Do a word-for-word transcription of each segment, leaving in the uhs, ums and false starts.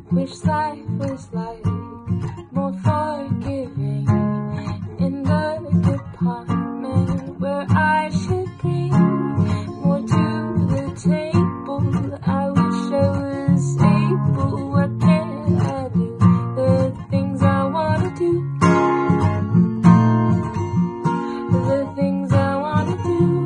Wish life was like more forgiving in the department where I should bring more to the table. I wish I was able. What can I do? The things I want to do. The things I want to do.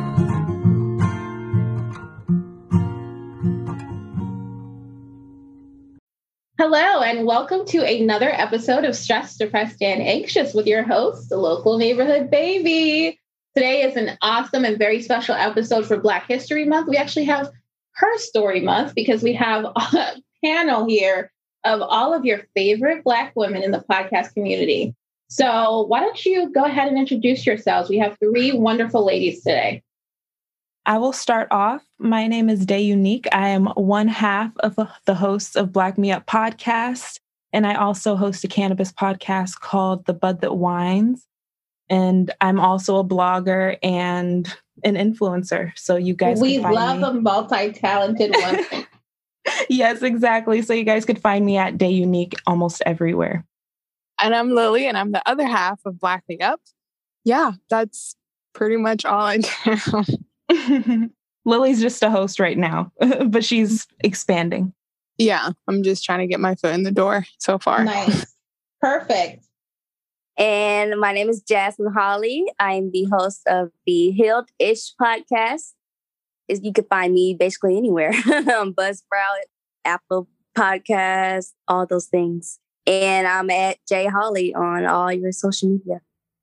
Hello, and welcome to another episode of Stressed, Depressed, and Anxious with your host, the local neighborhood baby. Today is an awesome and very special episode for Black History Month. We actually have Her Story Month because we have a panel here of all of your favorite Black women in the podcast community. So why don't you go ahead and introduce yourselves? We have three wonderful ladies today. I will start off. My name is Day Unique. I am one half of the hosts of Black Me Up podcast, and I also host a cannabis podcast called The Bud That Wines. And I'm also a blogger and an influencer. So you guys, we can find love me. a multi-talented woman. Yes, exactly. So you guys could find me at Day Unique almost everywhere. And I'm Lily, and I'm the other half of Black Me Up. Yeah, that's pretty much all I do. Lily's just a host right now, but she's expanding. Yeah, I'm just trying to get my foot in the door so far. Nice. Perfect. And my name is Jasmine Holly. I'm the host of the Healed-ish podcast. Is You can find me basically anywhere. on Buzzsprout, Apple Podcasts, all those things. And I'm at J Holly on all your social media.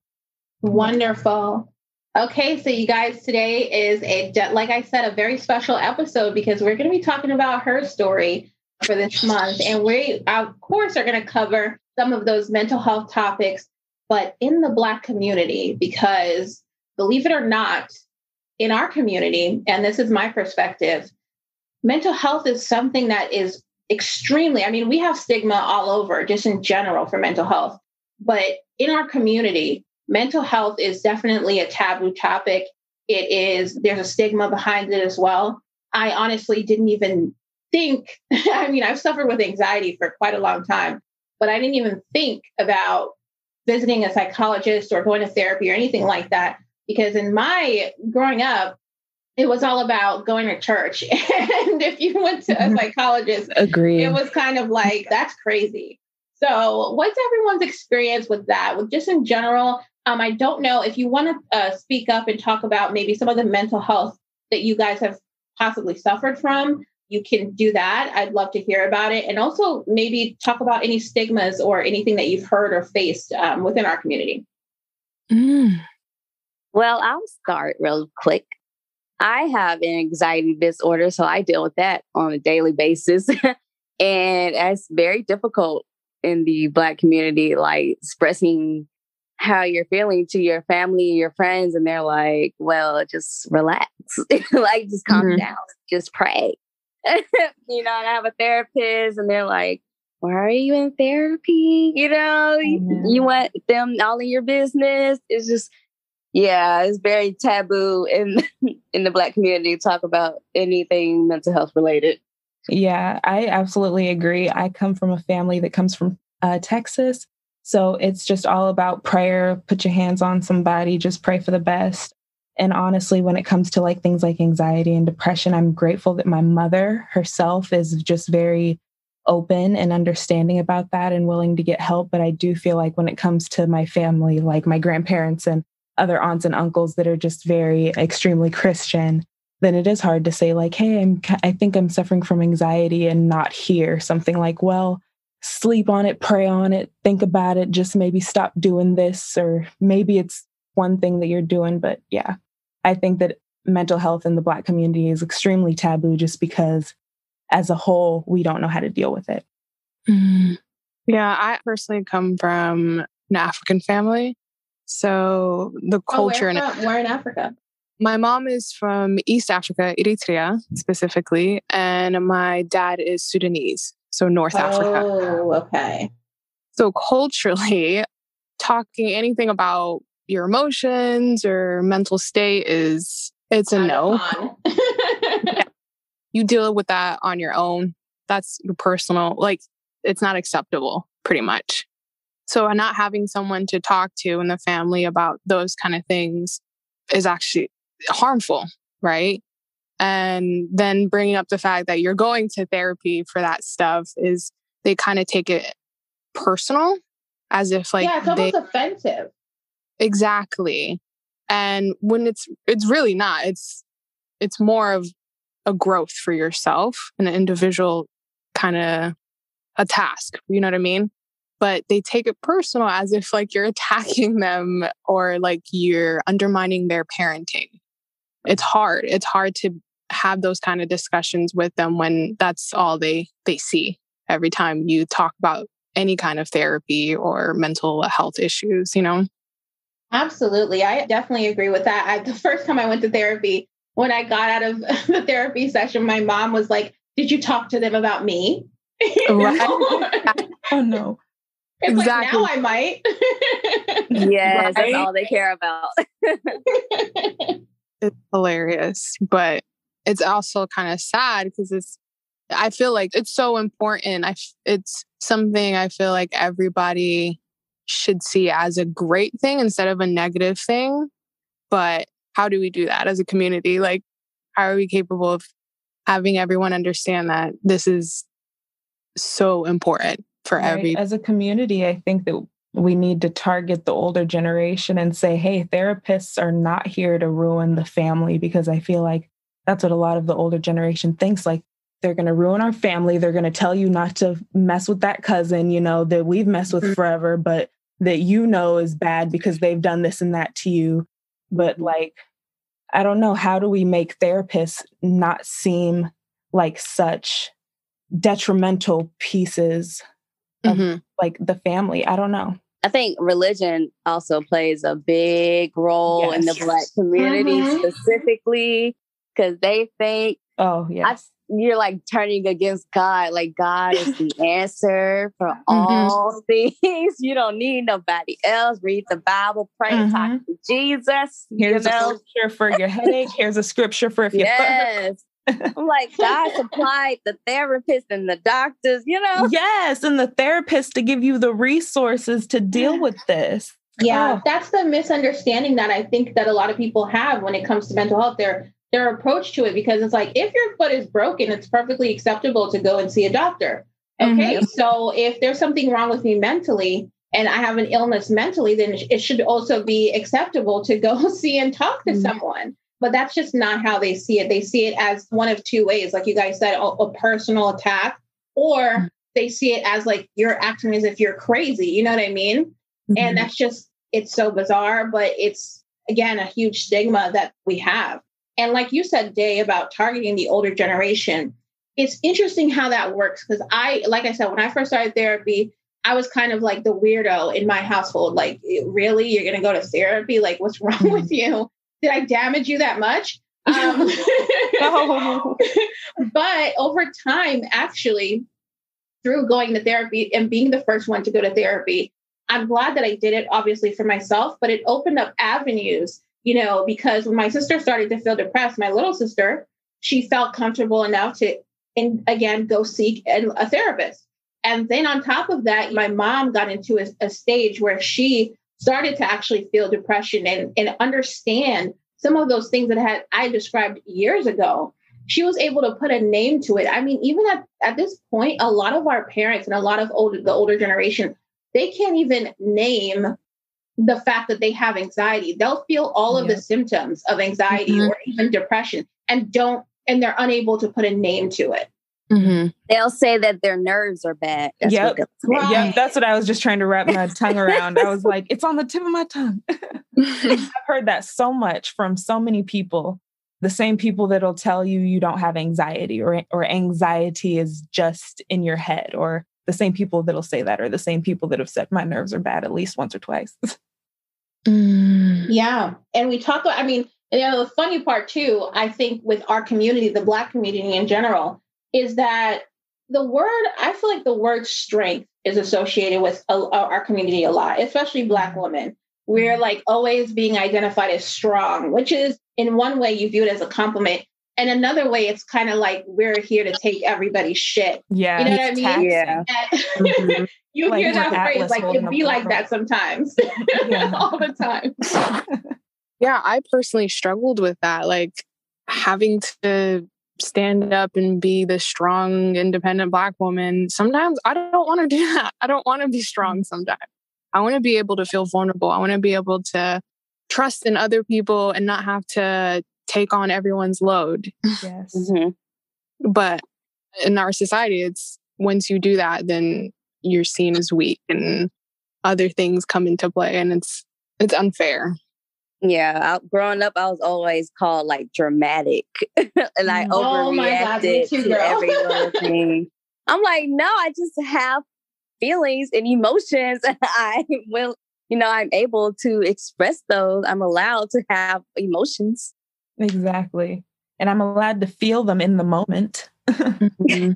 Wonderful. Okay, so you guys, today is a, like I said, a very special episode because we're going to be talking about her story for this month. And we, of course, are going to cover some of those mental health topics, but in the Black community, because believe it or not, in our community, and this is my perspective, mental health is something that is extremely, I mean, we have stigma all over, just in general for mental health, but in our community, mental health is definitely a taboo topic. It is, there's a stigma behind it as well. I honestly didn't even think, I mean, I've suffered with anxiety for quite a long time, but I didn't even think about visiting a psychologist or going to therapy or anything like that. Because in my growing up, it was all about going to church. And if you went to a psychologist, Agreed. It was kind of like, that's crazy. So what's everyone's experience with that? With just in general, um, I don't know if you want to uh, speak up and talk about maybe some of the mental health that you guys have possibly suffered from. You can do that. I'd love to hear about it. And also maybe talk about any stigmas or anything that you've heard or faced um, within our community. Mm. Well, I'll start real quick. I have an anxiety disorder, so I deal with that on a daily basis. And it's very difficult in the Black community, like expressing how you're feeling to your family, your friends, and they're like, well, just relax. Like, just calm mm-hmm. down. Just pray. You know, and I have a therapist, and they're like, why are you in therapy? You know, mm-hmm. you, you want them all in your business. It's just, yeah, it's very taboo in in the Black community to talk about anything mental health related. Yeah, I absolutely agree. I come from a family that comes from uh, Texas. So it's just all about prayer. Put your hands on somebody, just pray for the best. And honestly, when it comes to like things like anxiety and depression, I'm grateful that my mother herself is just very open and understanding about that and willing to get help. But I do feel like when it comes to my family, like my grandparents and other aunts and uncles that are just very extremely Christian, then it is hard to say like, hey, I'm, I think I'm suffering from anxiety and not hear something like, well, sleep on it, pray on it, think about it, just maybe stop doing this, or maybe it's one thing that you're doing. But yeah, I think that mental health in the Black community is extremely taboo just because as a whole, we don't know how to deal with it. Mm. Yeah, I personally come from an African family. So the culture... Oh, where, from? Where in Africa? My mom is from East Africa, Eritrea specifically, and my dad is Sudanese, so North oh, Africa. Oh, okay. So culturally, talking anything about your emotions or mental state is, it's a no. Yeah. You deal with that on your own. that's your personal, like, it's not acceptable pretty much. So not having someone to talk to in the family about those kind of things is actually harmful, right? And then bringing up the fact that you're going to therapy for that stuff is they kind of take it personal as if like yeah, it's almost they, offensive. Exactly. And when it's it's really not. It's it's more of a growth for yourself, an individual kind of a task. You know what I mean? But they take it personal as if like you're attacking them or like you're undermining their parenting. It's hard. It's hard to have those kind of discussions with them when that's all they they see every time you talk about any kind of therapy or mental health issues, you know? Absolutely. I definitely agree with that. I, the first time I went to therapy, when I got out of the therapy session, my mom was like, did you talk to them about me? Right. Oh, no. It's Exactly. like, now I might. Yes, Right? that's all they care about. It's hilarious, but it's also kind of sad because it's, I feel like it's so important. I, it's something I feel like everybody should see as a great thing instead of a negative thing. But how do we do that as a community? Like, how are we capable of having everyone understand that this is so important for Right. every... As a community, I think that we need to target the older generation and say, hey, therapists are not here to ruin the family, because I feel like that's what a lot of the older generation thinks. Like, they're going to ruin our family. They're going to tell you not to mess with that cousin, you know, that we've messed with forever, but that you know is bad because they've done this and that to you. But like, I don't know, how do we make therapists not seem like such detrimental pieces of Mm-hmm. like the family? I don't know. I think religion also plays a big role in the Yes. Black community Mhm. specifically, because they think Oh, I, yes. you're like turning against God. Like, God is the answer for all things. You don't need nobody else. Read the Bible, pray, and talk Mhm. to Jesus. Here's you a know? scripture for your headache. Here's a scripture for if you're Yes. I'm like, God supplied the therapist and the doctors, you know? Yes, and the therapist to give you the resources to deal with this. Yeah, Oh. that's the misunderstanding that I think that a lot of people have when it comes to mental health. Their their approach to it, because it's like, if your foot is broken, it's perfectly acceptable to go and see a doctor. Okay, Mhm. so if there's something wrong with me mentally and I have an illness mentally, then it should also be acceptable to go see and talk to Mhm. someone. But that's just not how they see it. They see it as one of two ways, like you guys said, a, a personal attack, or they see it as like you're acting as if you're crazy. You know what I mean? Mhm. And that's just, it's so bizarre, but it's, again, a huge stigma that we have. And like you said, Day, about targeting the older generation, it's interesting how that works. Because I, like I said, when I first started therapy, I was kind of like the weirdo in my household. Like, really? You're going to go to therapy? Like, what's wrong Mhm. with you? Did I damage you that much? Um, No. But over time, actually, through going to therapy and being the first one to go to therapy, I'm glad that I did it, obviously, for myself, but it opened up avenues, you know, because when my sister started to feel depressed, my little sister, she felt comfortable enough to, and again, go seek a therapist. And then on top of that, my mom got into a, a stage where she started to actually feel depression and, and understand some of those things that had I described years ago. She was able to put a name to it. I mean, even at, at this point, a lot of our parents and a lot of older, the older generation, they can't even name the fact that they have anxiety. They'll feel all of Yep. the symptoms of anxiety Mhm. or even depression and don't, and they're unable to put a name to it. Mm-hmm. They'll say that their nerves are bad. That's Yep. what they'll say. Right. Yeah, that's what I was just trying to wrap my tongue around. I was like, it's on the tip of my tongue. I've heard that so much from so many people. The same people that'll tell you you don't have anxiety, or or anxiety is just in your head, or the same people that'll say that, or the same people that have said my nerves are bad at least once or twice. Mm. Yeah. And we talk, I mean, you know, the funny part too, I think with our community, the Black community in general, is that the word, I feel like the word strength is associated with a, our community a lot, especially Black women. We're like always being identified as strong, which is in one way you view it as a compliment. And another way, it's kind of like we're here to take everybody's shit. Yeah. You know what I mean? Taxing. Yeah. Mm-hmm. You like hear that phrase, Atlas like it be like that sometimes, all the time. Yeah, I personally struggled with that, like having to stand up and be the strong, independent Black woman. Sometimes I don't want to do that. I don't want to be strong sometimes. I want to be able to feel vulnerable. I want to be able to trust in other people and not have to take on everyone's load. Yes. Mm-hmm. But in our society, it's once you do that, then you're seen as weak and other things come into play, and it's it's unfair. Yeah, I, growing up, I was always called like dramatic, and I Oh overreacted my God, me too, to girl. every little thing. I'm like, no, I just have feelings and emotions, and I will, you know, I'm able to express those. I'm allowed to have emotions. Exactly. And I'm allowed to feel them in the moment. Mm-hmm.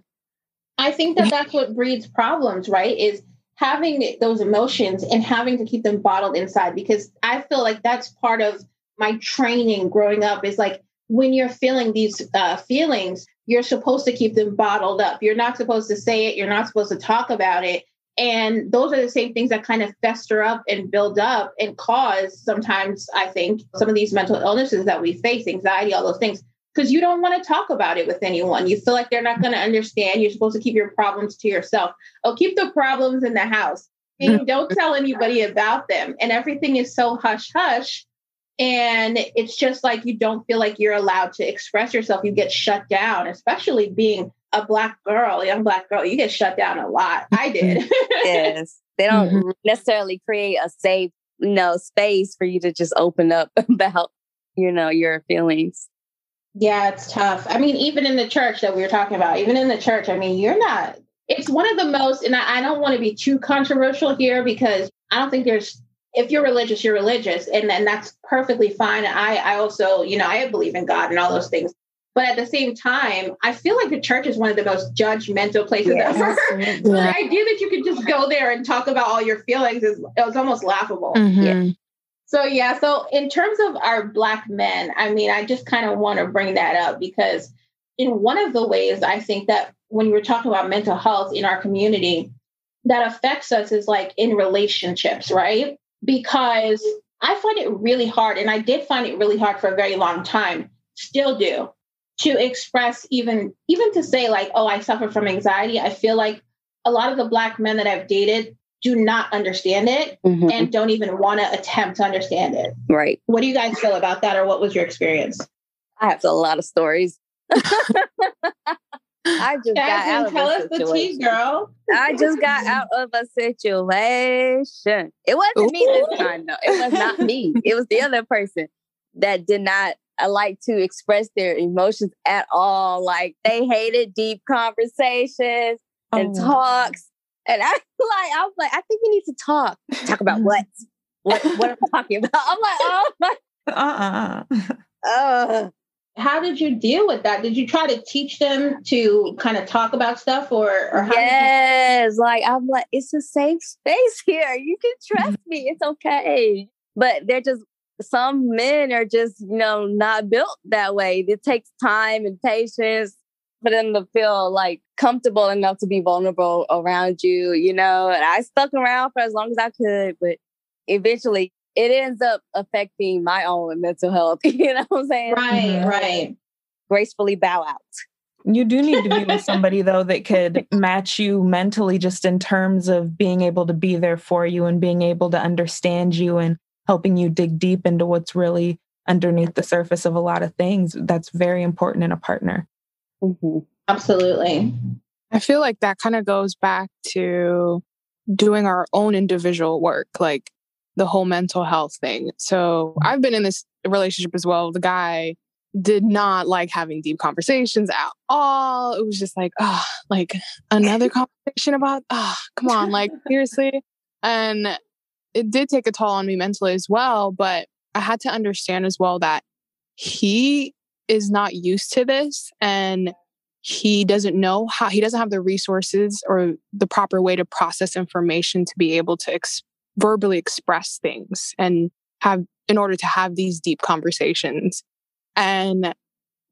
I think that that's what breeds problems, right? Is having those emotions and having to keep them bottled inside, because I feel like that's part of my training growing up is like when you're feeling these uh, feelings, you're supposed to keep them bottled up. You're not supposed to say it. You're not supposed to talk about it. And those are the same things that kind of fester up and build up and cause sometimes, I think, some of these mental illnesses that we face, anxiety, all those things, because you don't want to talk about it with anyone. You feel like they're not going to understand. You're supposed to keep your problems to yourself. Oh, keep the problems in the house. And don't tell anybody about them. And everything is so hush hush. And it's just like you don't feel like you're allowed to express yourself. You get shut down, especially being a Black girl, a young Black girl. You get shut down a lot. I did. Yes. They don't Mm-hmm. necessarily create a safe, you know, space for you to just open up about, you know, your feelings. Yeah, it's tough. I mean, even in the church that we were talking about, even in the church, I mean, you're not, it's one of the most, and I, I don't want to be too controversial here because I don't think there's, if you're religious, you're religious, and then that's perfectly fine. I, I also, you know, I believe in God and all those things. But at the same time, I feel like the church is one of the most judgmental places Yeah, ever. absolutely. So the idea that you could just go there and talk about all your feelings is it was almost laughable. Mm-hmm. Yeah. So, yeah. So in terms of our Black men, I mean, I just kind of want to bring that up because in one of the ways I think that when we're talking about mental health in our community, that affects us is like in relationships, right? Because I find it really hard, and I did find it really hard for a very long time, still do, to express even, even to say like, oh, I suffer from anxiety. I feel like a lot of the Black men that I've dated do not understand it Mm-hmm. and don't even want to attempt to understand it. Right. What do you guys feel about that, or what was your experience? I have a lot of stories. I just got out Jasmine, of tell a us the tea, situation. girl. I just got out of a situation. It wasn't me this time, though. It was not me. It was the other person that did not uh, like to express their emotions at all. Like they hated deep conversations and Oh. talks. And I like, I was like, I think we need to talk. Talk about what? What? What am I talking about? I'm like, oh my, Uh-uh. uh. How did you deal with that? Did you try to teach them to kind of talk about stuff, or, or how Yes, like I'm like, it's a safe space here. You can trust me. It's okay. But they're just, some men are just, you know, not built that way. It takes time and patience for them to feel like comfortable enough to be vulnerable around you, you know. And I stuck around for as long as I could, but eventually it ends up affecting my own mental health. You know what I'm saying? Right, Mhm. right. Gracefully bow out. You do need to be with somebody, though, that could match you mentally, just in terms of being able to be there for you and being able to understand you and helping you dig deep into what's really underneath the surface of a lot of things. That's very important in a partner. Mm-hmm. Absolutely. I feel like that kind of goes back to doing our own individual work, like the whole mental health thing. So I've been in this relationship as well. The guy did not like having deep conversations at all. It was just like, oh, like another conversation about, oh, come on, like seriously. And it did take a toll on me mentally as well. But I had to understand as well that he is not used to this, and he doesn't know how, he doesn't have the resources or the proper way to process information to be able to ex- verbally express things and have, in order to have these deep conversations. And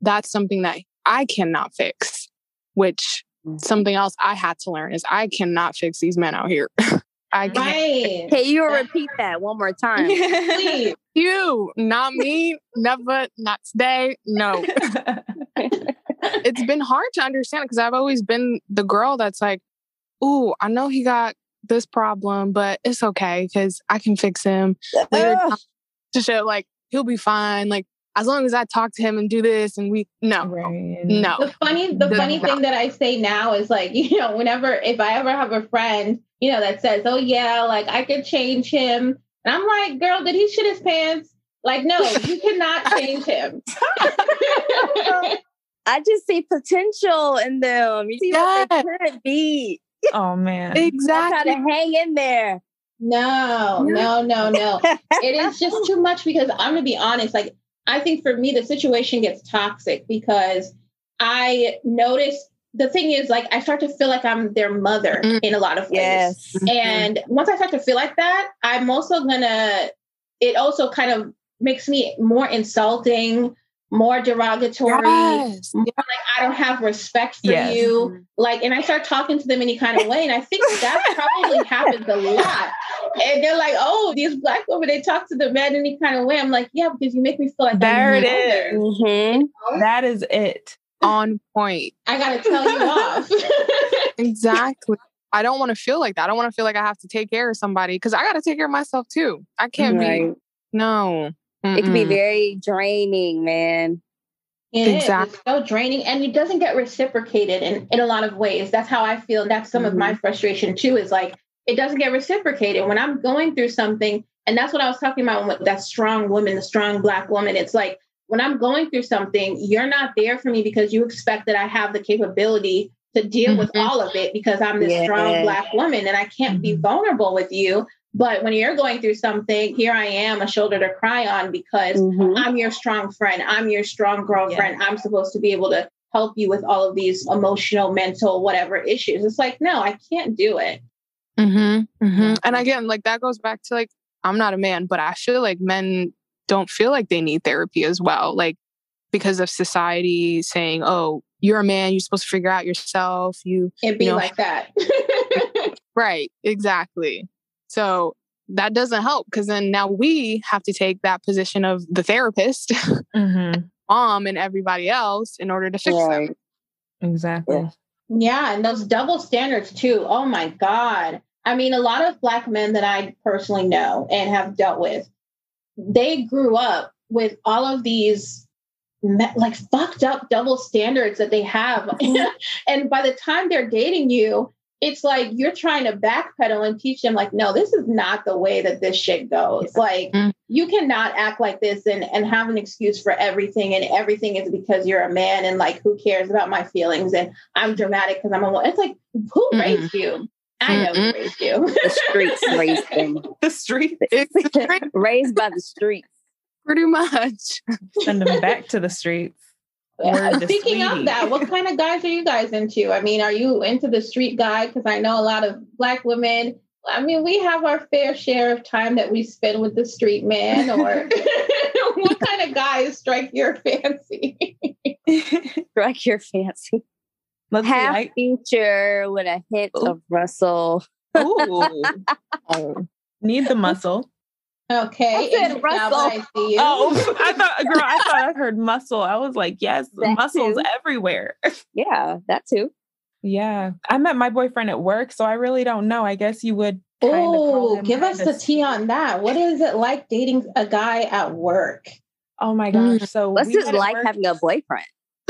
that's something that I cannot fix, which something else I had to learn is I cannot fix these men out here. I can't. Right. Can you repeat that one more time? Please. You, not me, never, not today. No. It's been hard to understand because I've always been the girl that's like, ooh, I know he got this problem, but it's okay because I can fix him later to show like he'll be fine. Like as long as I talk to him and do this and we no, Right. no. The funny, the The- funny no. thing that I say now is like, you know, whenever if I ever have a friend, you know, that says, "Oh yeah, like I could change him," and I'm like, "Girl, did he shit his pants?" Like, no, you cannot change him. I just see potential in them. You see what they Yes. could be. Oh man. I Exactly. try to hang in there. No, no, no, no. It is just too much because I'm gonna be honest. Like, I think for me, the situation gets toxic because I notice the thing is like I start to feel like I'm their mother Mm. in a lot of ways. Yes. And once I start to feel like that, I'm also gonna, it also kind of makes me more insulting, more derogatory. Yes. More like I don't have respect for Yes. you. Like, and I start talking to them any kind of way. And I think that probably happens a lot. And they're like, "Oh, these Black women, they talk to the men any kind of way." I'm like, "Yeah, because you make me feel like There I'm it their mother." Mm-hmm. That is it. On point. I gotta tell you off. Exactly. I don't want to feel like that. I don't want to feel like I have to take care of somebody because I got to take care of myself too. I can't Right. be. No. It can be Mm-mm. very draining, man. It is. Exactly. It's so draining and it doesn't get reciprocated in, in a lot of ways. That's how I feel. And that's some of my frustration too, is like, it doesn't get reciprocated when I'm going through something. And that's what I was talking about with that strong woman, the strong Black woman. It's like, when I'm going through something, you're not there for me because you expect that I have the capability to deal with Mhm. all of it because I'm this Yeah. strong Black woman and I can't be Mhm. vulnerable with you. But when you're going through something, here I am, a shoulder to cry on because Mhm. I'm your strong friend. I'm your strong girlfriend. I'm supposed to be able to help you with all of these emotional, mental, whatever issues. It's like, no, I can't do it. Mm-hmm, mm-hmm. And again, like that goes back to like, I'm not a man, but I feel like men don't feel like they need therapy as well. Like because of society saying, oh, you're a man, you're supposed to figure out yourself. You, It'd be you know, like that. right. Exactly. So that doesn't help because then now we have to take that position of the therapist, Mm-hmm. mom, and everybody else in order to fix Right. them. Exactly. Yeah, and those double standards too. Oh my God. I mean, a lot of Black men that I personally know and have dealt with, they grew up with all of these me- like fucked up double standards that they have. And by the time they're dating you, it's like you're trying to backpedal and teach them like, no, this is not the way that this shit goes. Like Mm. you cannot act like this and, and have an excuse for everything. And everything is because you're a man and like, who cares about my feelings? And I'm dramatic because I'm a woman. It's like, who Mm-mm. raised you? I know who Mm-mm. raised you. The streets raised them. The street. It's straight- Raised by the streets. pretty much. Send them back to the streets. Word to Speaking of Sweetie. that, what kind of guys are you guys into? I mean, are you into the street guy? Because I know a lot of Black women. I mean, we have our fair share of time that we spend with the street man. Or what kind of guys strike your fancy? Strike your fancy. Let's see. Half I, feature with a hint Ooh. of Russell. ooh. Oh, need the muscle. Okay, I said and now Russell. that I see you. Oh, I thought, girl, I thought I heard muscle. I was like, yes, That muscles too. everywhere. Yeah, that too. Yeah. I met my boyfriend at work, so I really don't know. I guess you would kind of call Oh, him give us kinda the tea on that. What is it like dating a guy at work? Oh my gosh. So What's we it met at like work- having a boyfriend?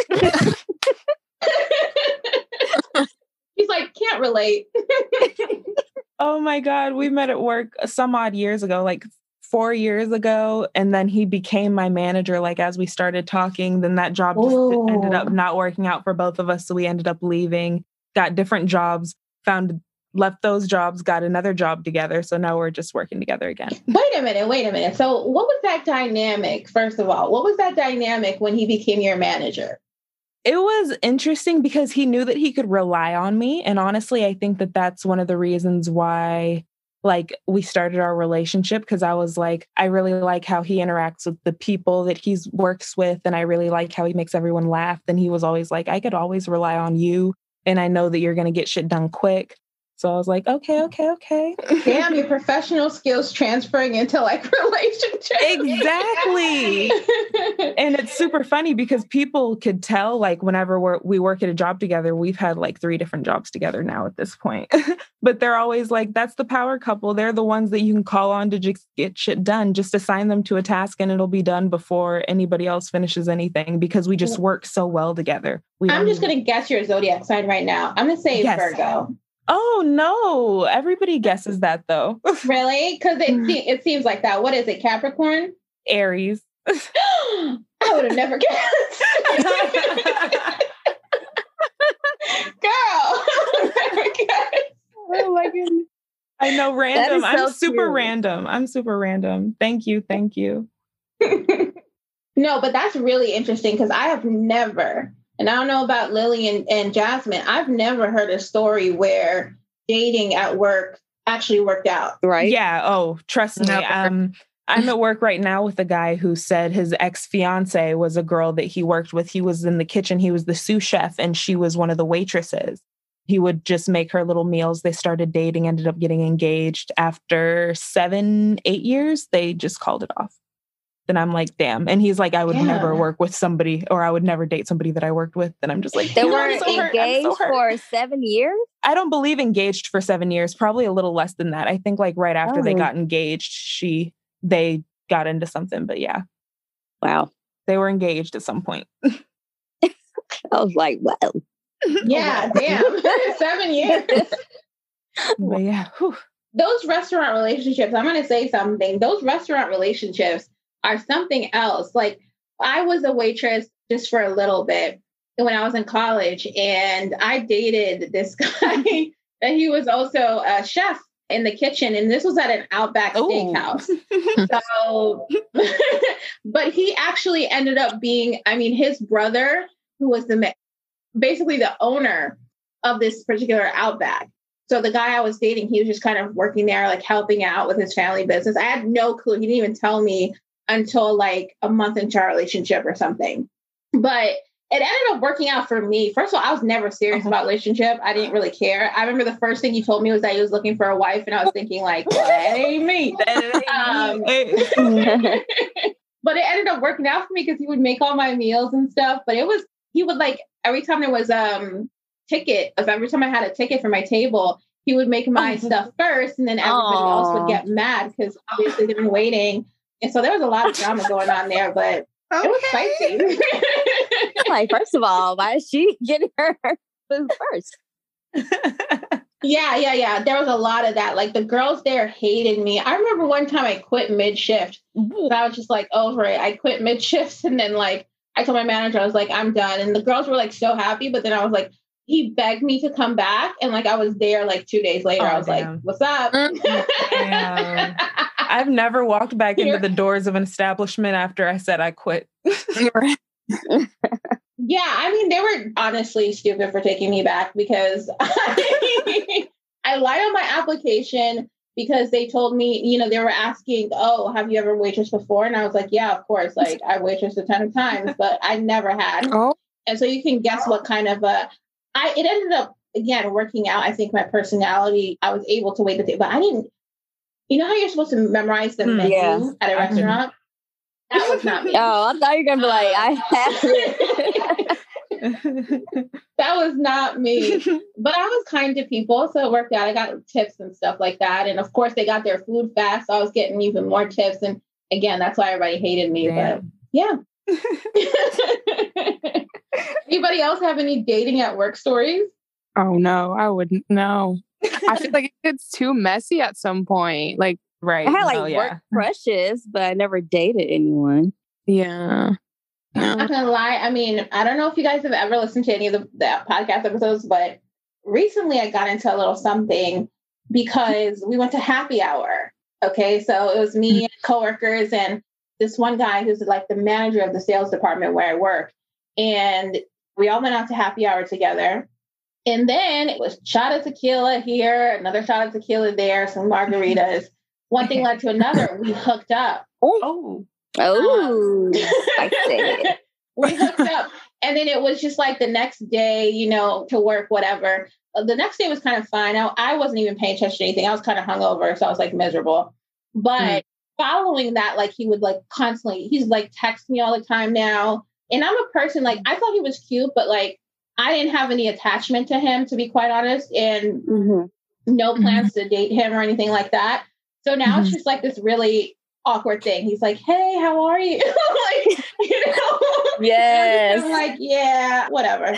He's like, can't relate. Oh my God. We met at work some odd years ago, like four years ago. And then he became my manager, like as we started talking. Then that job just Ooh. ended up not working out for both of us. So we ended up leaving, got different jobs, found left those jobs, got another job together. So now we're just working together again. Wait a minute, wait a minute. So what was that dynamic, first of all? What was that dynamic when he became your manager? It was interesting because he knew that he could rely on me. And honestly, I think that that's one of the reasons why like we started our relationship because I was like, I really like how he interacts with the people that he works with. And I really like how he makes everyone laugh. And he was always like, I could always rely on you. And I know that you're going to get shit done quick. So I was like, okay, okay, okay. Damn, your professional skills transferring into like relationships. Exactly. And it's super funny because people could tell, like, whenever we're, we work at a job together, we've had like three different jobs together now at this point. But they're always like, that's the power couple. They're the ones that you can call on to just get shit done. Just assign them to a task and it'll be done before anybody else finishes anything because we just work so well together. We I'm just going to guess your zodiac sign right now. I'm going to say yes. Virgo. Oh, no. Everybody guesses that, though. Really? Because it, se- it seems like that. What is it? Capricorn? Aries. I would have never guessed. Girl, I would never guessed. Oh my goodness. I know, random. I'm so super cute. random. I'm super random. Thank you. Thank you. No, but that's really interesting because I have never... And I don't know about Lily and, and Jasmine. I've never heard a story where dating at work actually worked out. Right? Yeah. Oh, trust me. Never. Um, I'm at work right now with a guy who said his ex-fiance was a girl that he worked with. He was in the kitchen. He was the sous chef and she was one of the waitresses. He would just make her little meals. They started dating, ended up getting engaged. After seven, eight years, they just called it off. Then I'm like, damn. And he's like, I would Yeah. never work with somebody or I would never date somebody that I worked with. Then I'm just like, They damn, were I'm so hurt. I'm engaged so hurt. for seven years? I don't believe engaged for seven years, probably a little less than that. I think like right after Oh. they got engaged, she, they got into something, but yeah, Wow. they were engaged at some point. I was like, wow. Yeah, damn. Seven years. But yeah, whew. Those restaurant relationships, I'm going to say something. Those restaurant relationships are something else. Like I was a waitress just for a little bit when I was in college and I dated this guy that he was also a chef in the kitchen. And this was at an Outback Ooh. Steakhouse. So, but he actually ended up being, I mean, his brother, who was the basically the owner of this particular Outback. So the guy I was dating, he was just kind of working there, like helping out with his family business. I had no clue. He didn't even tell me until like a month into our relationship or something. But it ended up working out for me. First of all, I was never serious Uh-huh. about relationship. I didn't really care. I remember the first thing he told me was that he was looking for a wife. And I was thinking like, well, that ain't me. Um, But it ended up working out for me because he would make all my meals and stuff. But it was, he would like, every time there was um ticket, if every time I had a ticket for my table, he would make my Oh. stuff first. And then everybody else Aw. would get mad because obviously they've been waiting. And so there was a lot of drama going on there, but it was spicy. Like, first of all, why is she getting her food first? Yeah, yeah, yeah. There was a lot of that. Like the girls there hated me. I remember one time I quit mid shift. I was just like over it. I quit mid shift and then like I told my manager, I was like, I'm done. And the girls were like so happy. But then I was like, he begged me to come back. And like I was there like two days later. Oh, I was damn. like, what's up? Damn. I've never walked back into the doors of an establishment after I said I quit. Yeah, I mean, they were honestly stupid for taking me back because I, I lied on my application because they told me, you know, they were asking, oh, have you ever waitressed before? And I was like, yeah, of course. Like I waitressed a ton of times, but I never had. Oh, And so you can guess what kind of a, I, it ended up, again, working out. I think my personality, I was able to wait the table, but I didn't, you know how you're supposed to memorize the Hmm. menu Yeah. at a restaurant? That was not me. Oh, I thought you were going to be like, I have it. That was not me. But I was kind to people, so it worked out. I got tips and stuff like that. And of course, they got their food fast, so I was getting even more tips. And again, that's why everybody hated me. Damn. But yeah. Anybody else have any dating at work stories? oh no, I wouldn't know. I feel like it's too messy at some point. Like, Right. I had like Oh, yeah. work crushes, but I never dated anyone. yeah. I'm not gonna lie. I mean, I don't know if you guys have ever listened to any of the, the podcast episodes, but recently I got into a little something because we went to happy hour. Okay, so it was me and coworkers and this one guy who's like the manager of the sales department where I work, and we all went out to happy hour together. And then it was shot of tequila here, another shot of tequila there, some margaritas. One thing led to another. We hooked up. Oh. Oh, Um, I say we hooked up. And then it was just like the next day, you know, to work, whatever. Uh, The next day was kind of fine. I, I wasn't even paying attention to anything. I was kind of hungover. So I was like miserable. But mm. following that, like he would like constantly, he's like text me all the time now. And I'm a person like, I thought he was cute, but like, I didn't have any attachment to him, to be quite honest, and mm-hmm. no plans mm-hmm. to date him or anything like that. So now mm-hmm. it's just like this really awkward thing. He's like, hey, how are you? Like, you know? Yes. I'm like, yeah, whatever.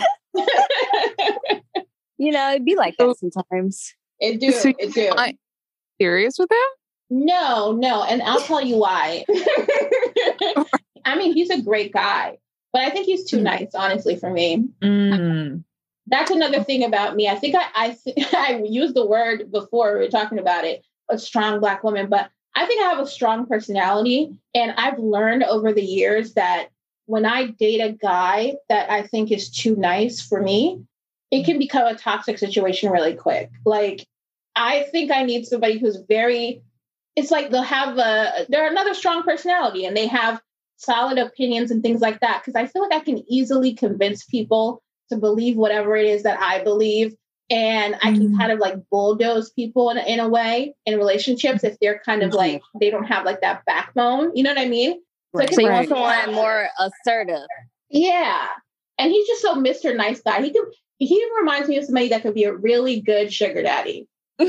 You know, it'd be like that sometimes. It do. So it do. I'm serious with him? No, no. And I'll tell you why. I mean, he's a great guy. But I think he's too nice, honestly, for me. Mm. That's another thing about me. I think I I, I used the word before we were talking about it, a strong Black woman, but I think I have a strong personality. And I've learned over the years that when I date a guy that I think is too nice for me, it can become a toxic situation really quick. Like, I think I need somebody who's very, it's like they'll have a, they're another strong personality and they have solid opinions and things like that. Because I feel like I can easily convince people to believe whatever it is that I believe. And I can mm-hmm. kind of like bulldoze people in, in a way in relationships if they're kind of mm-hmm. like, they don't have like that backbone. You know what I mean? Right. So, so you want someone more assertive. Yeah. And he's just so Mister Nice Guy. He could, he reminds me of somebody that could be a really good sugar daddy.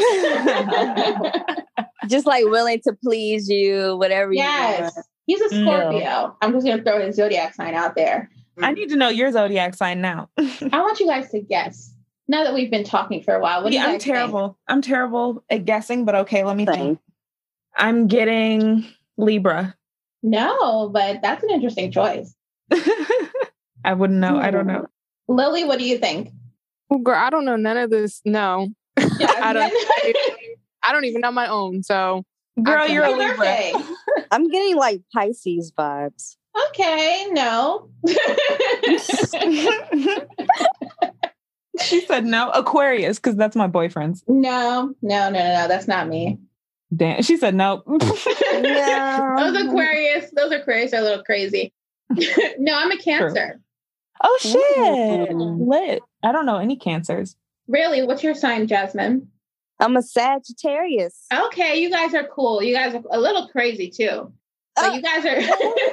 Just like willing to please you, whatever yes. you want. He's a Scorpio. No. I'm just going to throw his zodiac sign out there. I need to know your zodiac sign now. I want you guys to guess. Now that we've been talking for a while, what yeah, do you I'm guys terrible. think? I'm terrible at guessing, but okay, let me Same. think. I'm getting Libra. No, but that's an interesting choice. I wouldn't know. I don't know. Lily, what do you think? Well, girl, I don't know none of this. No. Yeah, I don't I don't even know my own. So girl, you're a Libra. I'm getting like Pisces vibes. Okay, no. She said no. Aquarius, because that's my boyfriend's. No, no, no, no, no. That's not me. Damn. She said no. No. Those Aquarius, those Aquarius are a little crazy. No, I'm a Cancer. True. Oh shit. Ooh. Lit. I don't know any Cancers. Really? What's your sign, Jasmine? I'm a Sagittarius. Okay, you guys are cool. You guys are a little crazy too. But uh, you guys are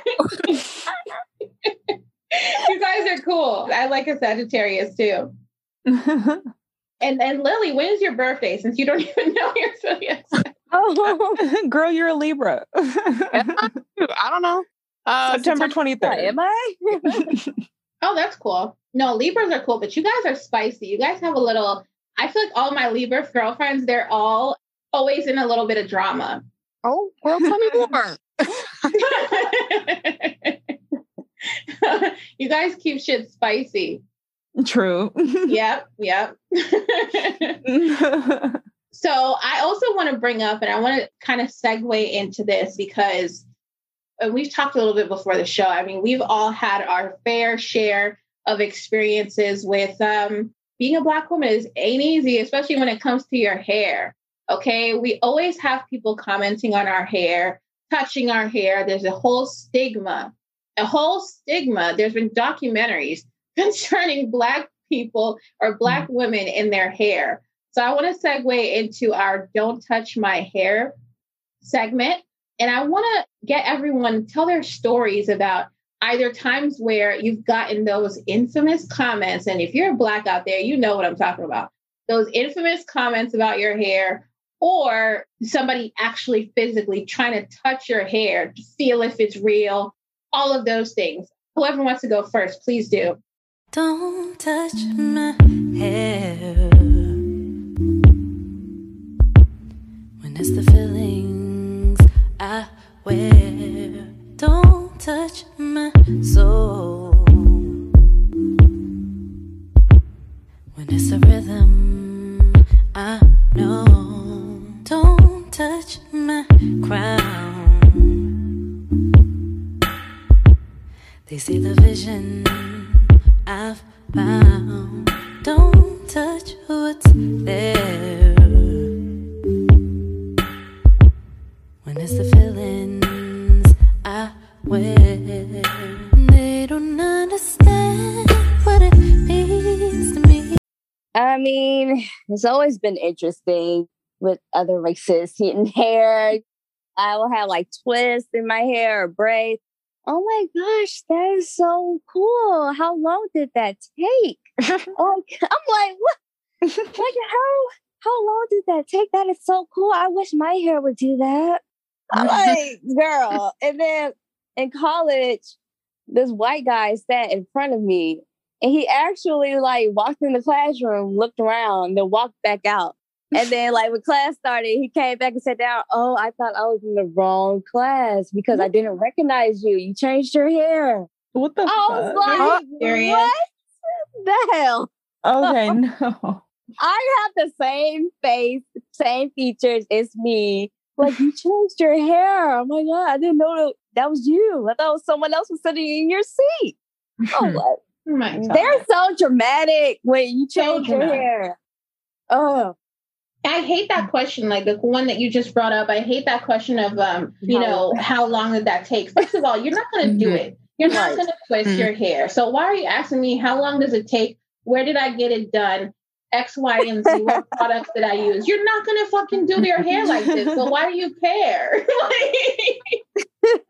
you guys are cool. I like a Sagittarius too. and and Lily, when is your birthday? Since you don't even know your zodiac sign. Oh, girl, you're a Libra. I don't know. Uh, September twenty-third. Am I? Oh, that's cool. No, Libras are cool, but you guys are spicy. You guys have a little. I feel like all my Libra girlfriends, they're all always in a little bit of drama. Oh, well, tell me more. You guys keep shit spicy. True. Yep, yep. So I also want to bring up, and I want to kind of segue into this because and we've talked a little bit before the show. I mean, we've all had our fair share of experiences with um, being a Black woman. It ain't easy, especially when it comes to your hair. Okay, we always have people commenting on our hair, touching our hair. There's a whole stigma, a whole stigma. There's been documentaries concerning Black people or Black mm-hmm. women in their hair. So I want to segue into our Don't Touch My Hair segment. And I want to get everyone to tell their stories about either times where you've gotten those infamous comments. And if you're Black out there, you know what I'm talking about. Those infamous comments about your hair, or somebody actually physically trying to touch your hair to feel if it's real, all of those things. Whoever wants to go first, please do. Don't touch my hair when it's the feelings I wear. Don't touch my soul when it's a rhythm I know. Don't touch my crown. They see the vision I've found. Don't touch It's always been interesting with other races getting hair. I will have like twists in my hair or braids. Oh my gosh, that is so cool. How long did that take? oh, I'm like, what? Like, how, how long did that take? That is so cool. I wish my hair would do that. I'm like, girl. And then in college, this white guy sat in front of me and he actually like walked in the classroom, looked around, then walked back out. And then like when class started, he came back and sat down. Oh, I thought I was in the wrong class because I didn't recognize you. You changed your hair. What the I fuck? was like, what the hell? Okay, no. I have the same face, same features. It's me. Like, you changed your hair. Oh my God, I didn't know that, that was you. I thought it was someone else was sitting in your seat. Oh, what? Oh my God. They're so dramatic when you change So your dramatic. hair. Oh. I hate that question, like the one that you just brought up. I hate that question of, um, you How- know, how long did that take? First of all, you're not going to do it. You're not Right. going to twist Mhm. your hair. So why are you asking me how long does it take? Where did I get it done? X, Y, and Z. What products did I use? You're not going to fucking do your hair like this. So why do you care? Like,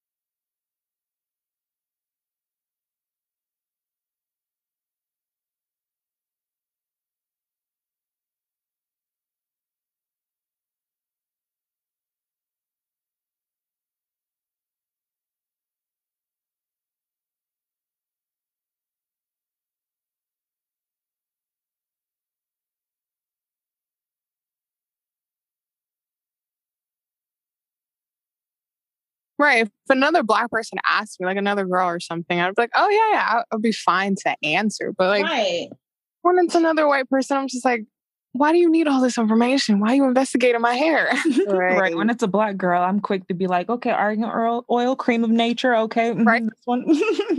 Right. If another black person asked me, like another girl or something, I'd be like, oh, yeah, yeah, I'll, I'll be fine to answer. But like right. when it's another white person, I'm just like, why do you need all this information? Why are you investigating my hair? Right. Right. When it's a black girl, I'm quick to be like, okay, argan oil, oil cream of nature. Okay. mhm, Right. This one.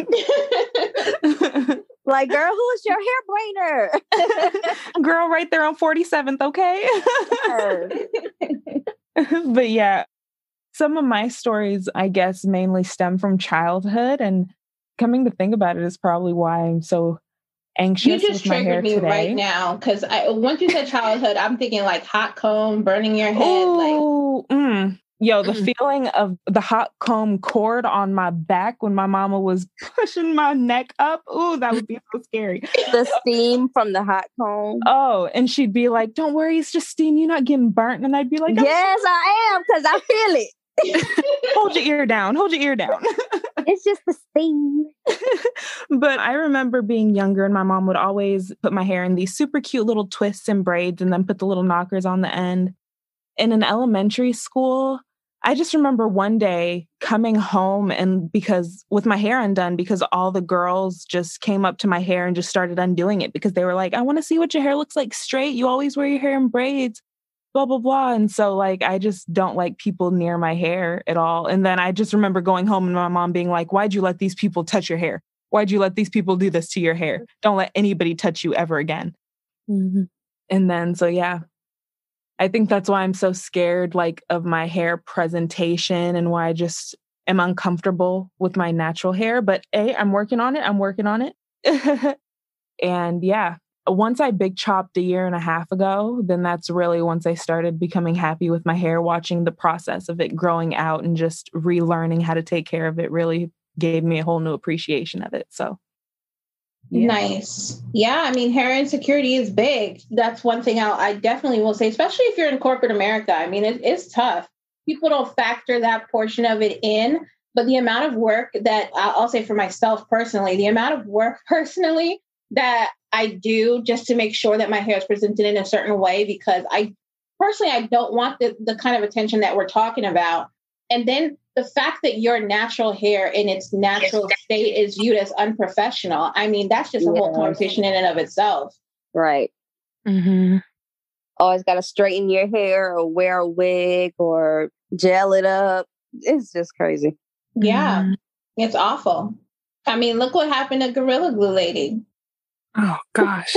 Like, girl, who's your hair brainer? Girl, right there on forty-seventh. Okay. But yeah, some of my stories, I guess, mainly stem from childhood. And coming to think about it is probably why I'm so anxious You just with my hair triggered me today. right now because I once you said childhood, I'm thinking like hot comb, burning your head. Like, Oh, mm. Yo, the Mm. feeling of the hot comb cord on my back when my mama was pushing my neck up. Ooh, that would be so scary. The steam from the hot comb. Oh, and she'd be like, don't worry, it's just steam. You're not getting burnt. And I'd be like, Yes, I am, because I feel it. hold your ear down. Hold your ear down. It's just the steam. But I remember being younger and my mom would always put my hair in these super cute little twists and braids and then put the little knockers on the end. In an elementary school, I just remember one day coming home and because with my hair undone, because all the girls just came up to my hair and just started undoing it because they were like, I want to see what your hair looks like straight. You always wear your hair in braids, blah, blah, blah. And so like, I just don't like people near my hair at all. And then I just remember going home and my mom being like, why'd you let these people touch your hair? Why'd you let these people do this to your hair? Don't let anybody touch you ever again. Mm-hmm. And then, so yeah. I think that's why I'm so scared, like, of my hair presentation and why I just am uncomfortable with my natural hair. But A, I'm working on it. I'm working on it. And yeah, once I big chopped a year and a half ago, then that's really once I started becoming happy with my hair, watching the process of it growing out and just relearning how to take care of it really gave me a whole new appreciation of it. So. yeah. Nice. Yeah. I mean, hair insecurity is big. That's one thing I'll, I definitely will say, especially if you're in corporate America. I mean, it, it's tough. People don't factor that portion of it in, but the amount of work that I'll say for myself personally, the amount of work personally that I do just to make sure that my hair is presented in a certain way, because I personally, I don't want the, the kind of attention that we're talking about. And then the fact that your natural hair in its natural state is viewed as unprofessional. I mean, that's just a whole Yes. conversation in and of itself. Right. Mm-hmm. Always got to straighten your hair or wear a wig or gel it up. It's just crazy. Yeah, Mhm. it's awful. I mean, look what happened to Gorilla Glue Lady. Oh, gosh.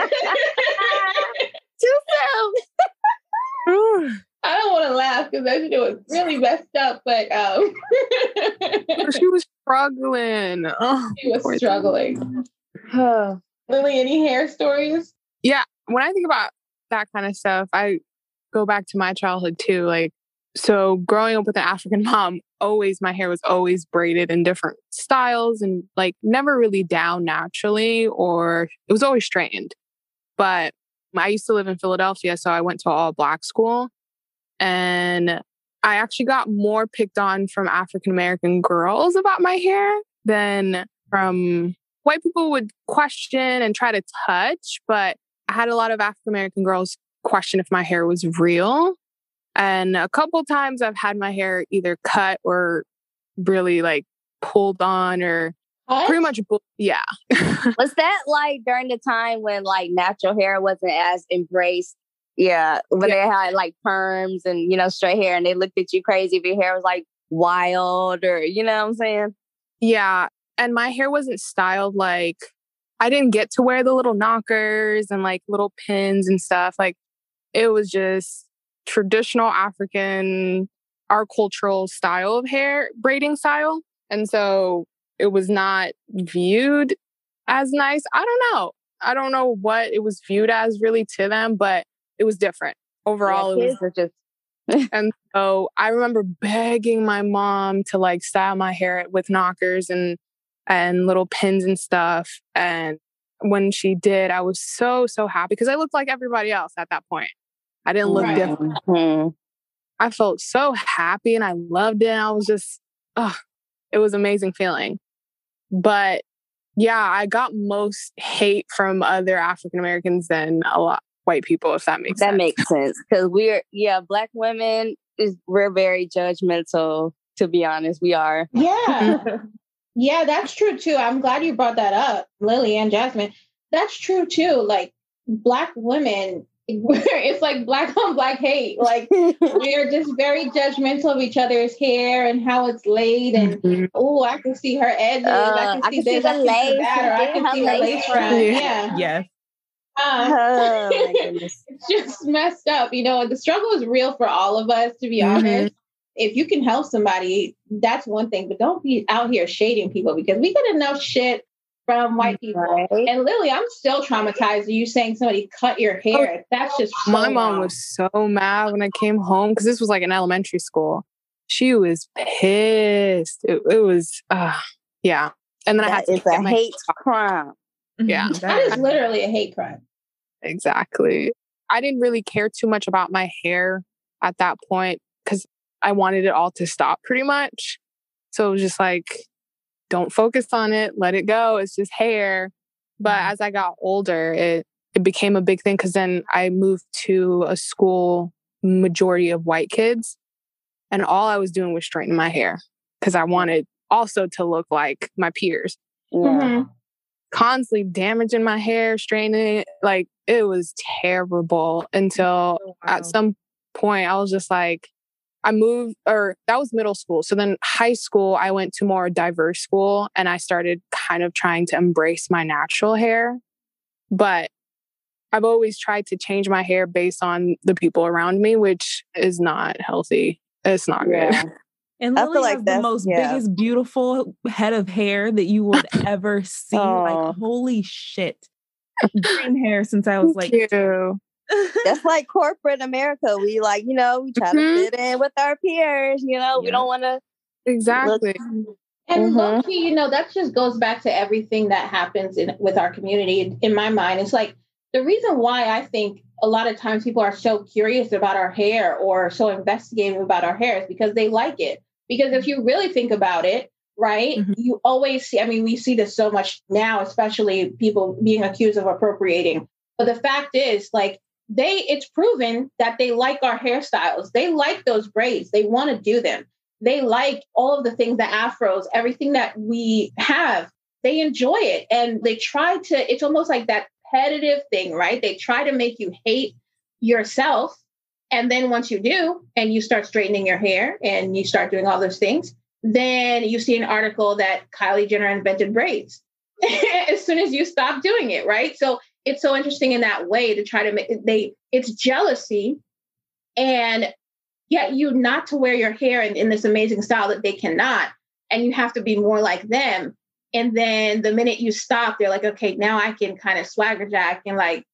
Too soon. I don't want to laugh because that shit was really messed up, but um, She was struggling. Oh, she was poor thing. struggling. Lily, any hair stories? Yeah. When I think about that kind of stuff. I go back to my childhood too. Like, so growing up with an African mom, always my hair was always braided in different styles and like never really down naturally, or it was always straightened. But I used to live in Philadelphia, so I went to an all black school, and I actually got more picked on from African American girls about my hair than from white people would question and try to touch. But I had a lot of African American girls question if my hair was real. And a couple times I've had my hair either cut or really like pulled on or what? Pretty much, yeah. Was that like during the time when like natural hair wasn't as embraced? Yeah, when yeah. they had like perms and, you know, straight hair, and they looked at you crazy if your hair was like wild, or, you know what I'm saying? Yeah. And my hair wasn't styled like, I didn't get to wear the little knockers and like little pins and stuff. Like, it was just traditional African, our cultural style of hair braiding style. And so it was not viewed as nice. I don't know. I don't know what it was viewed as really to them, but it was different. Overall, yeah, it was just... And so I remember begging my mom to like style my hair with knockers and and little pins and stuff. And when she did, I was so, so happy because I looked like everybody else at that point. I didn't look right. different. Mm-hmm. I felt so happy and I loved it. I was just, oh, it was an amazing feeling. But yeah, I got most hate from other African Americans than a lot white people, if that makes that sense. That makes sense. Because we're, yeah, Black women, is we're very judgmental, to be honest. We are. Yeah. Yeah, that's true too. I'm glad you brought that up, Lily and Jasmine. That's true too. Like, Black women, it's like black on black hate. Like, we're just very judgmental of each other's hair and how it's laid. And mm-hmm. oh, I can see her edges. Uh, I can see I can this. See I can lace, see that. Or I can see her lace front. Yeah. yeah. Yes. Um, oh, my goodness. It's just messed up. You know, the struggle is real for all of us, to be mm-hmm. honest. If you can help somebody, that's one thing. But don't be out here shading people, because we get enough shit from white people. Right. And Lily, I'm still traumatized of you saying somebody cut your hair. That's just so my mom wrong. Was so mad when I came home, because this was like an elementary school. She was pissed. It, it was, uh, yeah. And then that I had to it's a my hate crime. Yeah, that is literally a hate crime. Exactly. I didn't really care too much about my hair at that point because I wanted it all to stop pretty much. So it was just like, don't focus on it. Let it go. It's just hair. But as I got older, it, it became a big thing because then I moved to a school majority of white kids. And all I was doing was straightening my hair because I wanted also to look like my peers. Yeah. Mm-hmm. Constantly damaging my hair, straightening it. Like, it was terrible until oh, wow. at some point I was just like, I moved, or that was middle school. So then high school, I went to more diverse school and I started kind of trying to embrace my natural hair. But I've always tried to change my hair based on the people around me, which is not healthy. It's not yeah. good. And Lily like has the most yeah. biggest, beautiful head of hair that you would ever see. Oh. Like, holy shit. Green hair since I was like two. That's like corporate America. We like, you know, we try mm-hmm. to fit in with our peers, you know, yeah. we don't want to. Exactly. Look. And mm-hmm. low key, you know, that just goes back to everything that happens in with our community. In my mind, it's like the reason why I think a lot of times people are so curious about our hair or so investigative about our hair is because they like it. Because if you really think about it, right, mm-hmm. you always see, I mean, we see this so much now, especially people being accused of appropriating. But the fact is, like, they, it's proven that they like our hairstyles. They like those braids. They want to do them. They like all of the things, the afros, everything that we have. They enjoy it. And they try to, it's almost like that competitive thing, right? They try to make you hate yourself. And then once you do, and you start straightening your hair and you start doing all those things, then you see an article that Kylie Jenner invented braids as soon as you stop doing it, right? So it's so interesting in that way to try to make they, it's jealousy and get you not to wear your hair in, in this amazing style that they cannot. And you have to be more like them. And then the minute you stop, they're like, okay, now I can kind of swagger jack and like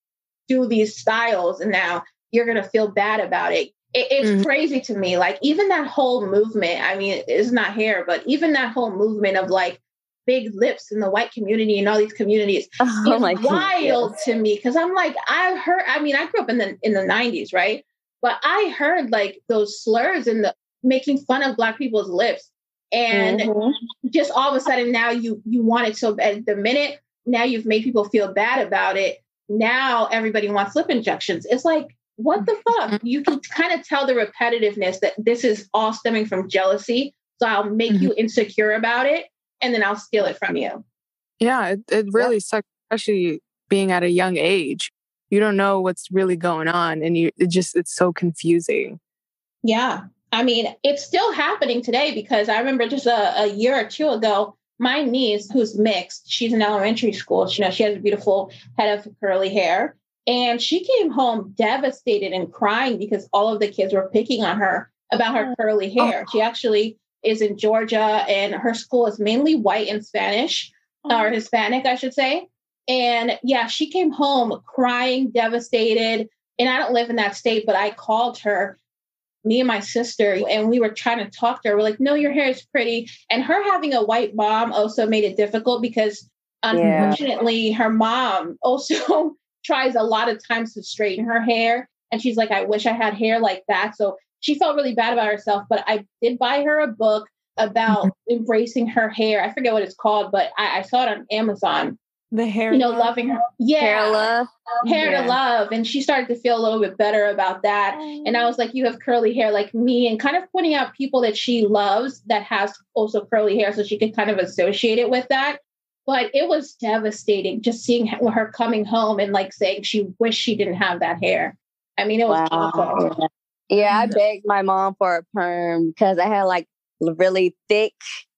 do these styles and now you're going to feel bad about it. it it's mm. crazy to me. Like even that whole movement, I mean, it's not hair, but even that whole movement of like big lips in the white community and all these communities oh, is wild goodness. to me. Cause I'm like, I heard, I mean, I grew up in the, in the nineties, right? But I heard like those slurs and the making fun of Black people's lips. And mm-hmm. just all of a sudden now you, you want it so bad. The minute now you've made people feel bad about it. Now everybody wants lip injections. It's like, what the fuck? You can kind of tell the repetitiveness that this is all stemming from jealousy. So I'll make mm-hmm. you insecure about it. And then I'll steal it from you. Yeah, it, it really yep. sucks, especially being at a young age. You don't know what's really going on. And you it just, it's so confusing. Yeah. I mean, it's still happening today because I remember just a, a year or two ago, my niece, who's mixed, she's in elementary school. She, you know, she has a beautiful head of curly hair. And she came home devastated and crying because all of the kids were picking on her about her curly hair. She actually is in Georgia and her school is mainly white and Spanish, or Hispanic, I should say. And yeah, she came home crying, devastated. And I don't live in that state, but I called her, me and my sister, and we were trying to talk to her. We're like, no, your hair is pretty. And her having a white mom also made it difficult because unfortunately yeah. her mom also tries a lot of times to straighten her hair. And she's like, I wish I had hair like that. So she felt really bad about herself, but I did buy her a book about mm-hmm. embracing her hair. I forget what it's called, but I, I saw it on Amazon. The hair, you know, loving her. Yeah. Hair love. Hair yeah. to love. And she started to feel a little bit better about that. And I was like, you have curly hair like me, and kind of pointing out people that she loves that has also curly hair. So she could kind of associate it with that. But it was devastating just seeing her coming home and like saying she wished she didn't have that hair. I mean, it was wow. awful. Yeah, I begged my mom for a perm because I had like really thick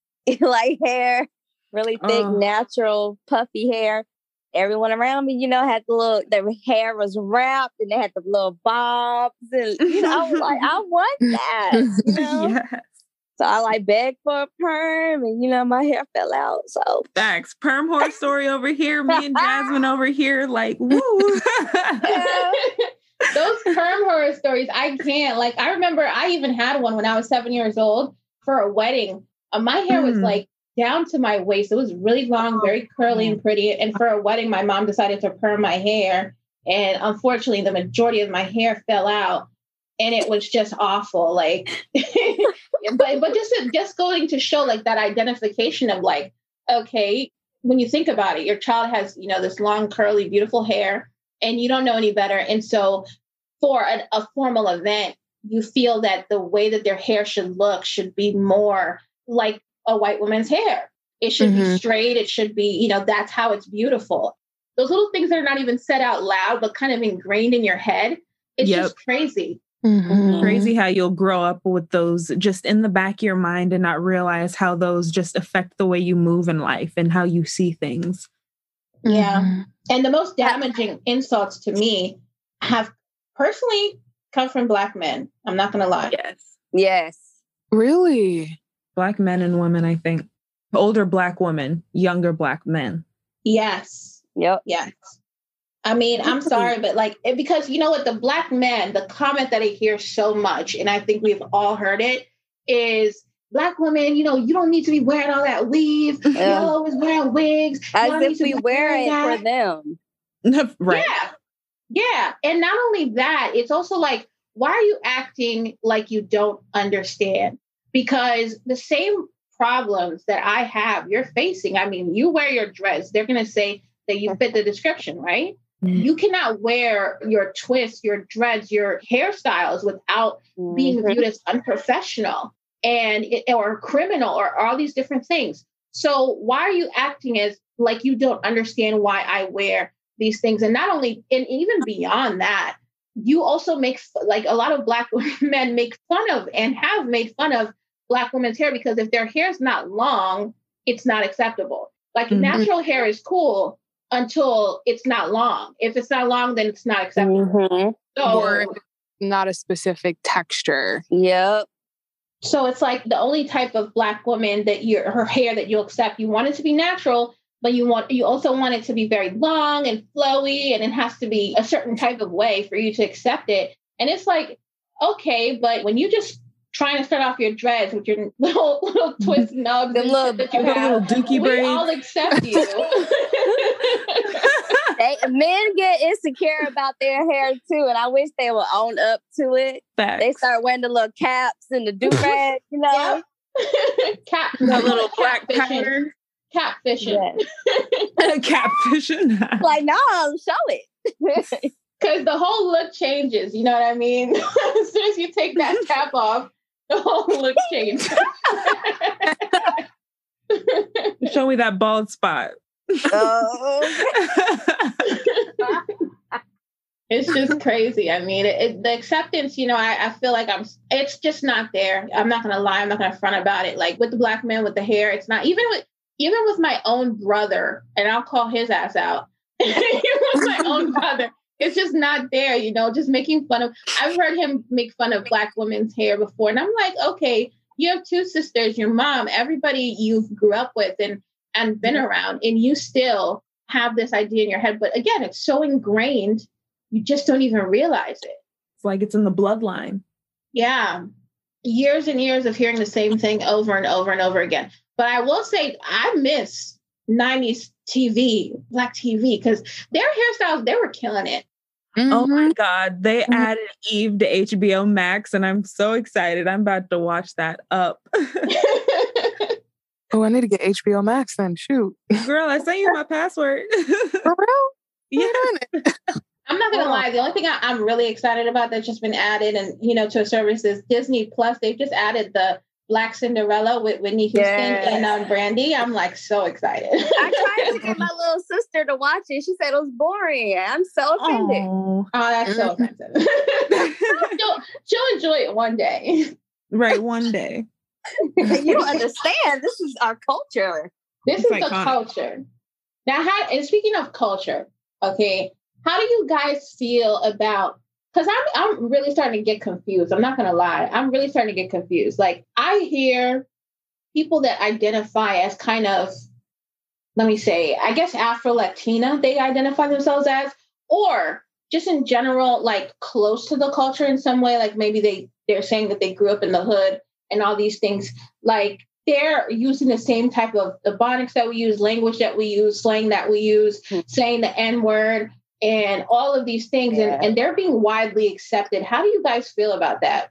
like hair, really thick, oh. natural, puffy hair. Everyone around me, you know, had the little, their hair was wrapped and they had the little bobs. And, you know, I was like, I want that. You know? Yes. So I like begged for a perm and, you know, my hair fell out. So thanks. Perm horror story over here. Me and Jasmine over here, like, woo. Yeah. Those perm horror stories, I can't. Like, I remember I even had one when I was seven years old for a wedding. Uh, my hair mm. was like down to my waist. It was really long, very curly and pretty. And for a wedding, my mom decided to perm my hair. And unfortunately, the majority of my hair fell out. And it was just awful. Like, but but just just going to show like that identification of like, okay, when you think about it, your child has, you know, this long, curly, beautiful hair. And you don't know any better. And so for an, a formal event, you feel that the way that their hair should look should be more like a white woman's hair. It should mm-hmm. be straight. It should be, you know, that's how it's beautiful. Those little things that are not even said out loud, but kind of ingrained in your head. It's yep. just crazy. Mm-hmm. Crazy how you'll grow up with those just in the back of your mind and not realize how those just affect the way you move in life and how you see things. Yeah. Mm-hmm. And the most damaging insults to me have personally come from Black men. I'm not going to lie. Yes. Yes. Really? Black men and women, I think. Older Black women, younger Black men. Yes. Yep. Yes. I mean, I'm sorry, but like, it, because you know what, the Black men, the comment that I hear so much, and I think we've all heard it, is Black women, you know, you don't need to be wearing all that weave. Yeah. You're always wearing wigs. As if we wear it that. for them. Right. Yeah. Yeah. And not only that, it's also like, why are you acting like you don't understand? Because the same problems that I have, you're facing. I mean, you wear your dress. They're going to say that you fit the description, right? Mm-hmm. You cannot wear your twists, your dreads, your hairstyles without mm-hmm. being viewed as unprofessional and it, or criminal or all these different things. So why are you acting as like you don't understand why I wear these things? And not only, and even beyond that, you also make, like a lot of Black men make fun of and have made fun of Black women's hair because if their hair is not long, it's not acceptable. Like mm-hmm. natural hair is cool until it's not long. If it's not long, then it's not acceptable. Mm-hmm. So, or not a specific texture. Yep. So it's like the only type of Black woman that you're, her hair that you'll accept, you want it to be natural, but you want you also want it to be very long and flowy, and it has to be a certain type of way for you to accept it. And it's like, okay, but when you just trying to start off your dreads with your little little twist nubs and little, shit that you have, little dookie we braids. all accept you. They, men get insecure about their hair too, and I wish they would own up to it. Facts. They start wearing the little caps and the do-rag, you know? Cat, The little black catfishing. powder. Catfishing. Yes. Catfishing. Like, no, show it. Because the whole look changes, you know what I mean? As soon as you take that cap off, the whole look changes. Show me that bald spot. Oh. It's just crazy. I mean, it, it, the acceptance, you know, I, I feel like I'm, it's just not there. I'm not going to lie. I'm not going to front about it. Like with the black man with the hair, it's not, even with, even with my own brother, and I'll call his ass out. Even with my own brother, it's just not there, you know, just making fun of, I've heard him make fun of black women's hair before. And I'm like, okay, you have two sisters, your mom, everybody you grew up with and, and been around, and you still have this idea in your head. But again, it's so ingrained, you just don't even realize it. It's like it's in the bloodline. Yeah. Years and years of hearing the same thing over and over and over again. But I will say, I miss nineties T V, black T V, because their hairstyles, they were killing it. Mm-hmm. Oh my God. They mm-hmm. added Eve to H B O Max, and I'm so excited. I'm about to watch that up. Oh, I need to get H B O Max then. Shoot. Girl, I sent you my password. For real? Yeah. I'm not going to lie. The only thing I, I'm really excited about that's just been added and, you know, to a service is Disney Plus. They've just added the Black Cinderella with Whitney Houston yes. and um, Brandy. I'm like so excited. I tried to get my little sister to watch it. She said it was boring. I'm so offended. Oh, oh that's so offensive. she'll, she'll enjoy it one day. Right, one day. You don't understand. This is our culture. This it's is iconic. The culture. Now, how, and speaking of culture, okay, how do you guys feel about, because I'm I'm really starting to get confused. I'm not going to lie. I'm really starting to get confused. Like, I hear people that identify as kind of, let me say, I guess Afro-Latina, they identify themselves as, or just in general, like close to the culture in some way. Like maybe they, they're saying that they grew up in the hood and all these things. Like they're using the same type of the phonics that we use, language that we use, slang that we use, mm-hmm. saying the N-word, and all of these things, yeah. and, and they're being widely accepted. How do you guys feel about that?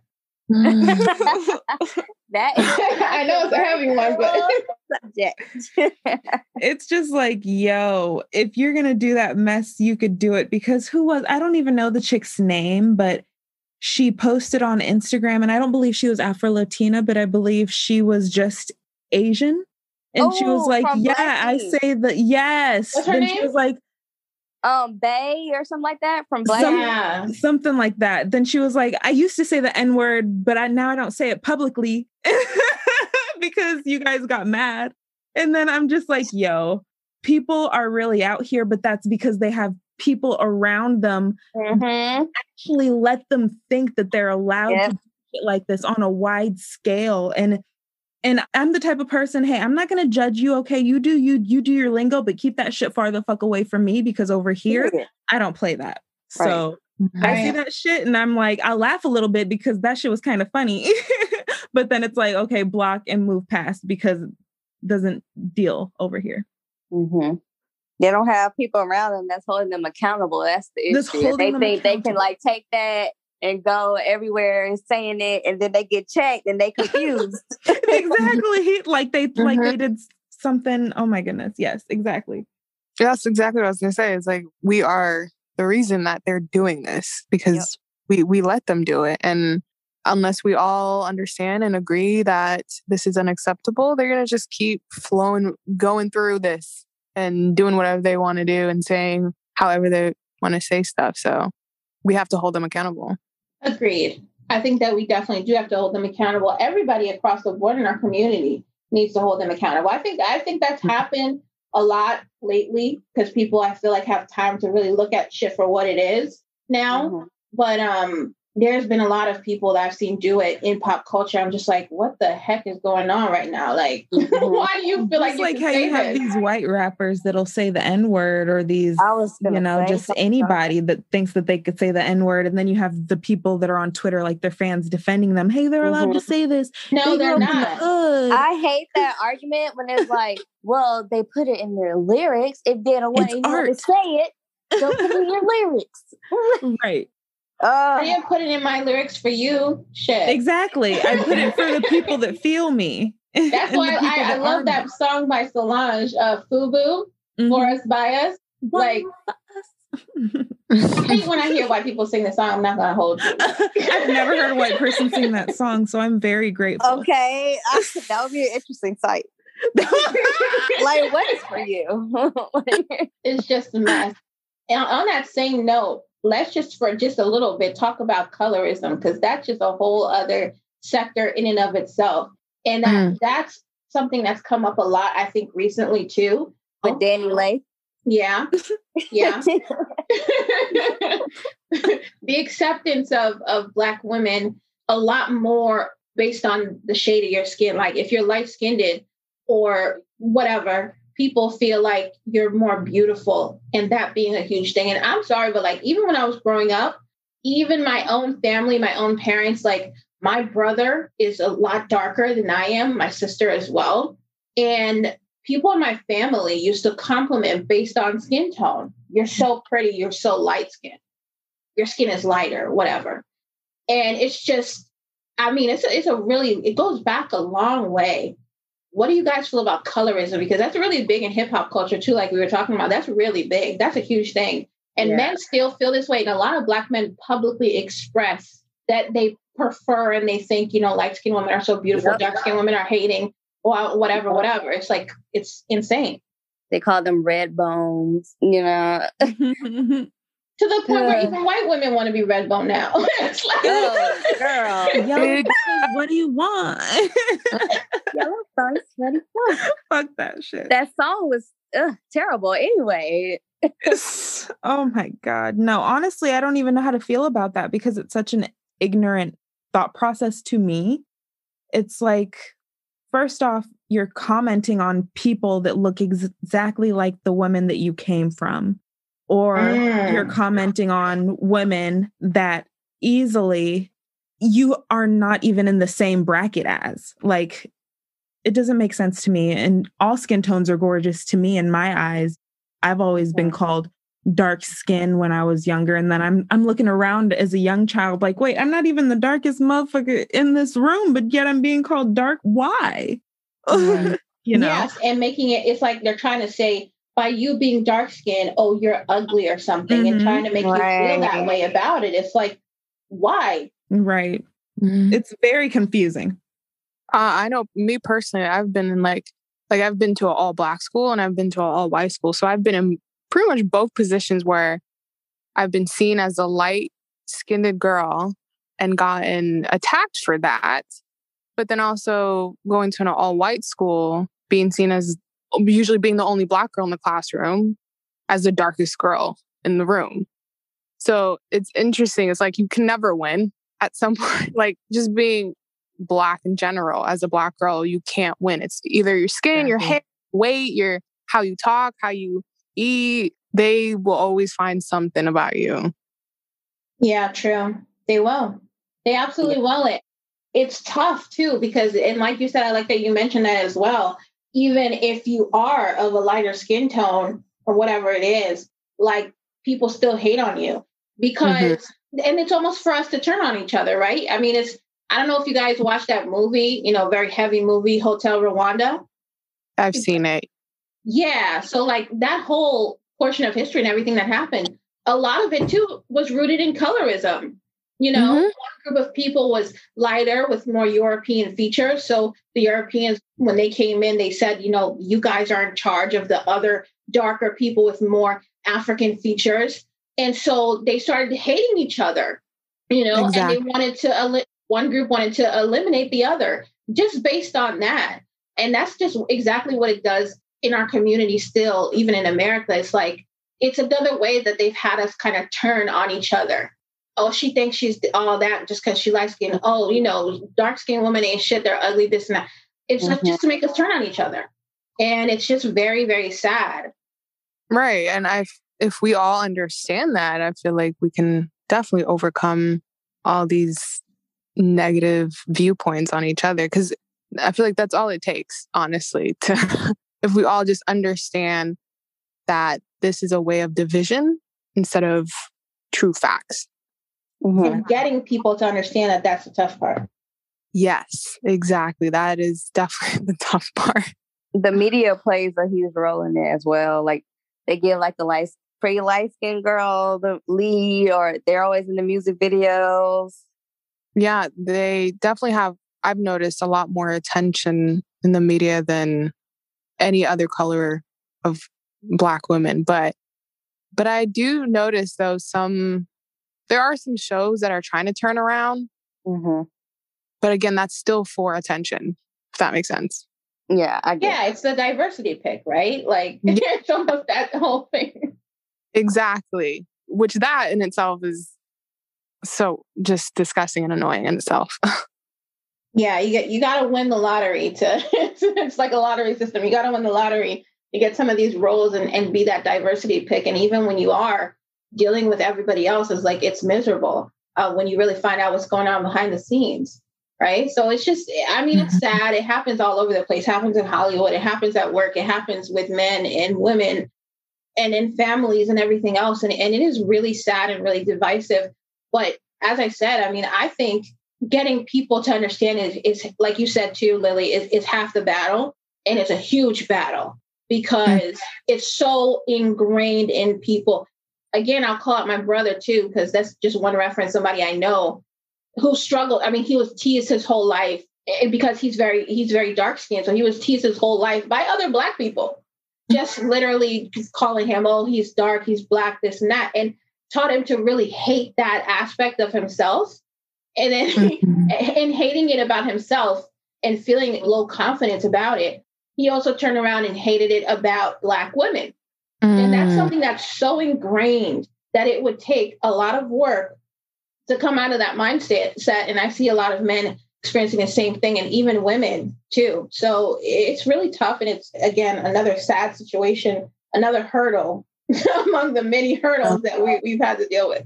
That is I know it's a heavy one, but subject. It's just like, yo, if you're gonna do that mess, you could do it. Because who was, I don't even know the chick's name, but she posted on Instagram, and I don't believe she was Afro-Latina, but I believe she was just Asian. And oh, she was like, yeah, I say that, yes. What's her then name? She was like, Um, Bay or something like that from Black. Some, yeah. Something like that. Then she was like, I used to say the N-word, but I now I don't say it publicly because you guys got mad. And then I'm just like, yo, people are really out here, but that's because they have people around them mm-hmm. actually let them think that they're allowed yep. to do shit like this on a wide scale. And And I'm the type of person, hey, I'm not going to judge you. Okay, you do you you do your lingo, but keep that shit far the fuck away from me, because over here, yeah. I don't play that. Right. So right. I see that shit and I'm like, I laugh a little bit because that shit was kind of funny. But then it's like, okay, block and move past because it doesn't deal over here. Mm-hmm. They don't have people around them that's holding them accountable. That's the issue. They think they can like take that and go everywhere and saying it, and then they get checked and they confused. Exactly. Like they mm-hmm. like they did something. Oh my goodness. Yes, exactly. That's exactly what I was gonna say. It's like we are the reason that they're doing this because yep. we we let them do it. And unless we all understand and agree that this is unacceptable, they're gonna just keep flowing, going through this and doing whatever they want to do and saying however they want to say stuff. So we have to hold them accountable. Agreed. I think that we definitely do have to hold them accountable. Everybody across the board in our community needs to hold them accountable. I think I think that's happened a lot lately because people, I feel like, have time to really look at shit for what it is now. Mm-hmm. But um, there's been a lot of people that I've seen do it in pop culture. I'm just like, what the heck is going on right now? Like, why do you feel like It's you like can how say you have this? these white rappers that'll say the N word, or these, I was you gonna know, say just something. anybody that thinks that they could say the N word. And then you have the people that are on Twitter, like their fans defending them. Hey, they're allowed Mhm. to say this. No, They they're grew up in the not. hood. I hate that argument when it's like, well, they put it in their lyrics. If they don't want It's anyone to art. say it, don't put it in your lyrics. Right. I Uh, didn't put it in my lyrics for you. Shit. Exactly. I put it for the people that feel me. That's and why the people I, I that love are that me. song by Solange, uh, Fubu, Mhm. For Us, By Us. Like, I hate when I hear white people sing the song. I'm not going to hold you. I've never heard a white person sing that song, so I'm very grateful. okay, I, that would be an interesting sight. Like, what is for you? It's just a mess. And on that same note, let's just for just a little bit talk about colorism, because that's just a whole other sector in and of itself. And that Mm. that's something that's come up a lot, I think, recently too. With Danny Lay. Yeah. Yeah. The acceptance of, of Black women a lot more based on the shade of your skin. Like if you're light skinned or whatever, people feel like you're more beautiful, and that being a huge thing. And I'm sorry, but like even when I was growing up, even my own family, my own parents, like my brother is a lot darker than I am, my sister as well. And people in my family used to compliment based on skin tone. You're so pretty, you're so light skinned. Your skin is lighter, whatever. And it's just, I mean, it's a, it's a really, it goes back a long way. What do you guys feel about colorism? Because that's really big in hip hop culture too, like we were talking about. That's really big. That's a huge thing. And Yeah. men still feel this way. And a lot of Black men publicly express that they prefer and they think, you know, light skinned women are so beautiful, Yep. dark skinned women are hating, or whatever, whatever. It's like, it's insane. They call them red bones, you know. To the point where Yeah. even white women want to be red bone now. It's like, Oh, girl. Young boys, what do you want? Yellow first, ready for. Fuck that shit. That song was ugh, terrible anyway. It's- oh my God. No, honestly, I don't even know how to feel about that because it's such an ignorant thought process to me. It's like, first off, you're commenting on people that look ex- exactly like the women that you came from. Or Mm. you're commenting on women that easily you are not even in the same bracket as. Like, it doesn't make sense to me. And all skin tones are gorgeous to me in my eyes. I've always been called dark skin when I was younger. And then I'm I'm looking around as a young child like, wait, I'm not even the darkest motherfucker in this room, but yet I'm being called dark. Why? Right. You know? Yes, and making it, it's like they're trying to say, by you being dark skinned, oh, you're ugly or something, and Mhm. trying to make you feel that Right. way about it. It's like, why? Right. Mhm. It's very confusing. Uh, I know me personally, I've been in like, like I've been to an all Black school and I've been to an all white school. So I've been in pretty much both positions where I've been seen as a light skinned girl and gotten attacked for that. But then also going to an all white school, being seen as usually being the only Black girl in the classroom as the darkest girl in the room. So it's interesting. It's like you can never win at some point. Like just being Black in general as a Black girl, you can't win. It's either your skin, your Exactly. hair, weight, your how you talk, how you eat. They will always find something about you. Yeah, true. They will. They absolutely will. It. It's tough too, because, and like you said, I like that you mentioned that as well. Even if you are of a lighter skin tone or whatever it is, like people still hate on you because, and it's almost for us to turn on each other, right? I mean, it's, I don't know if you guys watched that movie, you know, very heavy movie, Hotel Rwanda. I've seen it. Yeah. So like that whole portion of history and everything that happened, a lot of it too was rooted in colorism. You know, Mhm. one group of people was lighter with more European features. So the Europeans, when they came in, they said, you know, you guys are in charge of the other darker people with more African features. And so they started hating each other, you know, Exactly. and they wanted to, el- one group wanted to eliminate the other just based on that. And that's just exactly what it does in our community still, even in America. It's like, it's another way that they've had us kind of turn on each other. oh, she thinks she's all that just because she likes skin. Oh, you know, dark skinned women ain't shit. They're ugly, this and that. It's mm-hmm. just to make us turn on each other. And it's just very, very sad. Right. And I, if we all understand that, I feel like we can definitely overcome all these negative viewpoints on each other. Because I feel like that's all it takes, honestly, to if we all just understand that this is a way of division instead of true facts. Mm-hmm. And getting people to understand that that's the tough part. Yes, exactly. That is definitely the tough part. The media plays a huge role in it as well. Like they give like the light, pretty light skinned girl the lead, or they're always in the music videos. Yeah, they definitely have. I've noticed a lot more attention in the media than any other color of Black women. But but I do notice though some there are some shows that are trying to turn around. Mm-hmm. But again, that's still for attention, if that makes sense. Yeah, I get Yeah, it's the diversity pick, right? Like yeah. It's almost that whole thing. Exactly. Which that in itself is so just disgusting and annoying in itself. Yeah, you get you got to win the lottery to. It's, it's like a lottery system. You got to win the lottery to get some of these roles and, and be that diversity pick. And even when you are dealing with everybody else, is like it's miserable uh, when you really find out what's going on behind the scenes, right? So it's just, I mean, it's sad. It happens all over the place. It happens in Hollywood. It happens at work. It happens with men and women and in families and everything else. And, and it is really sad and really divisive. But as I said, I mean, I think getting people to understand is, is like you said too, Lily, is, is half the battle. And it's a huge battle because mm-hmm. it's so ingrained in people. Again, I'll call out my brother too, because that's just one reference, somebody I know who struggled. I mean, he was teased his whole life because he's very, he's very dark skinned. So he was teased his whole life by other Black people, just literally just calling him, oh, he's dark, he's Black, this and that. And taught him to really hate that aspect of himself. And then mm-hmm. and hating it about himself and feeling low confidence about it. He also turned around and hated it about Black women. Mm. And that's something that's so ingrained that it would take a lot of work to come out of that mindset. Set. And I see a lot of men experiencing the same thing, and even women too. So it's really tough. And it's, again, another sad situation, another hurdle among the many hurdles that we, we've had to deal with.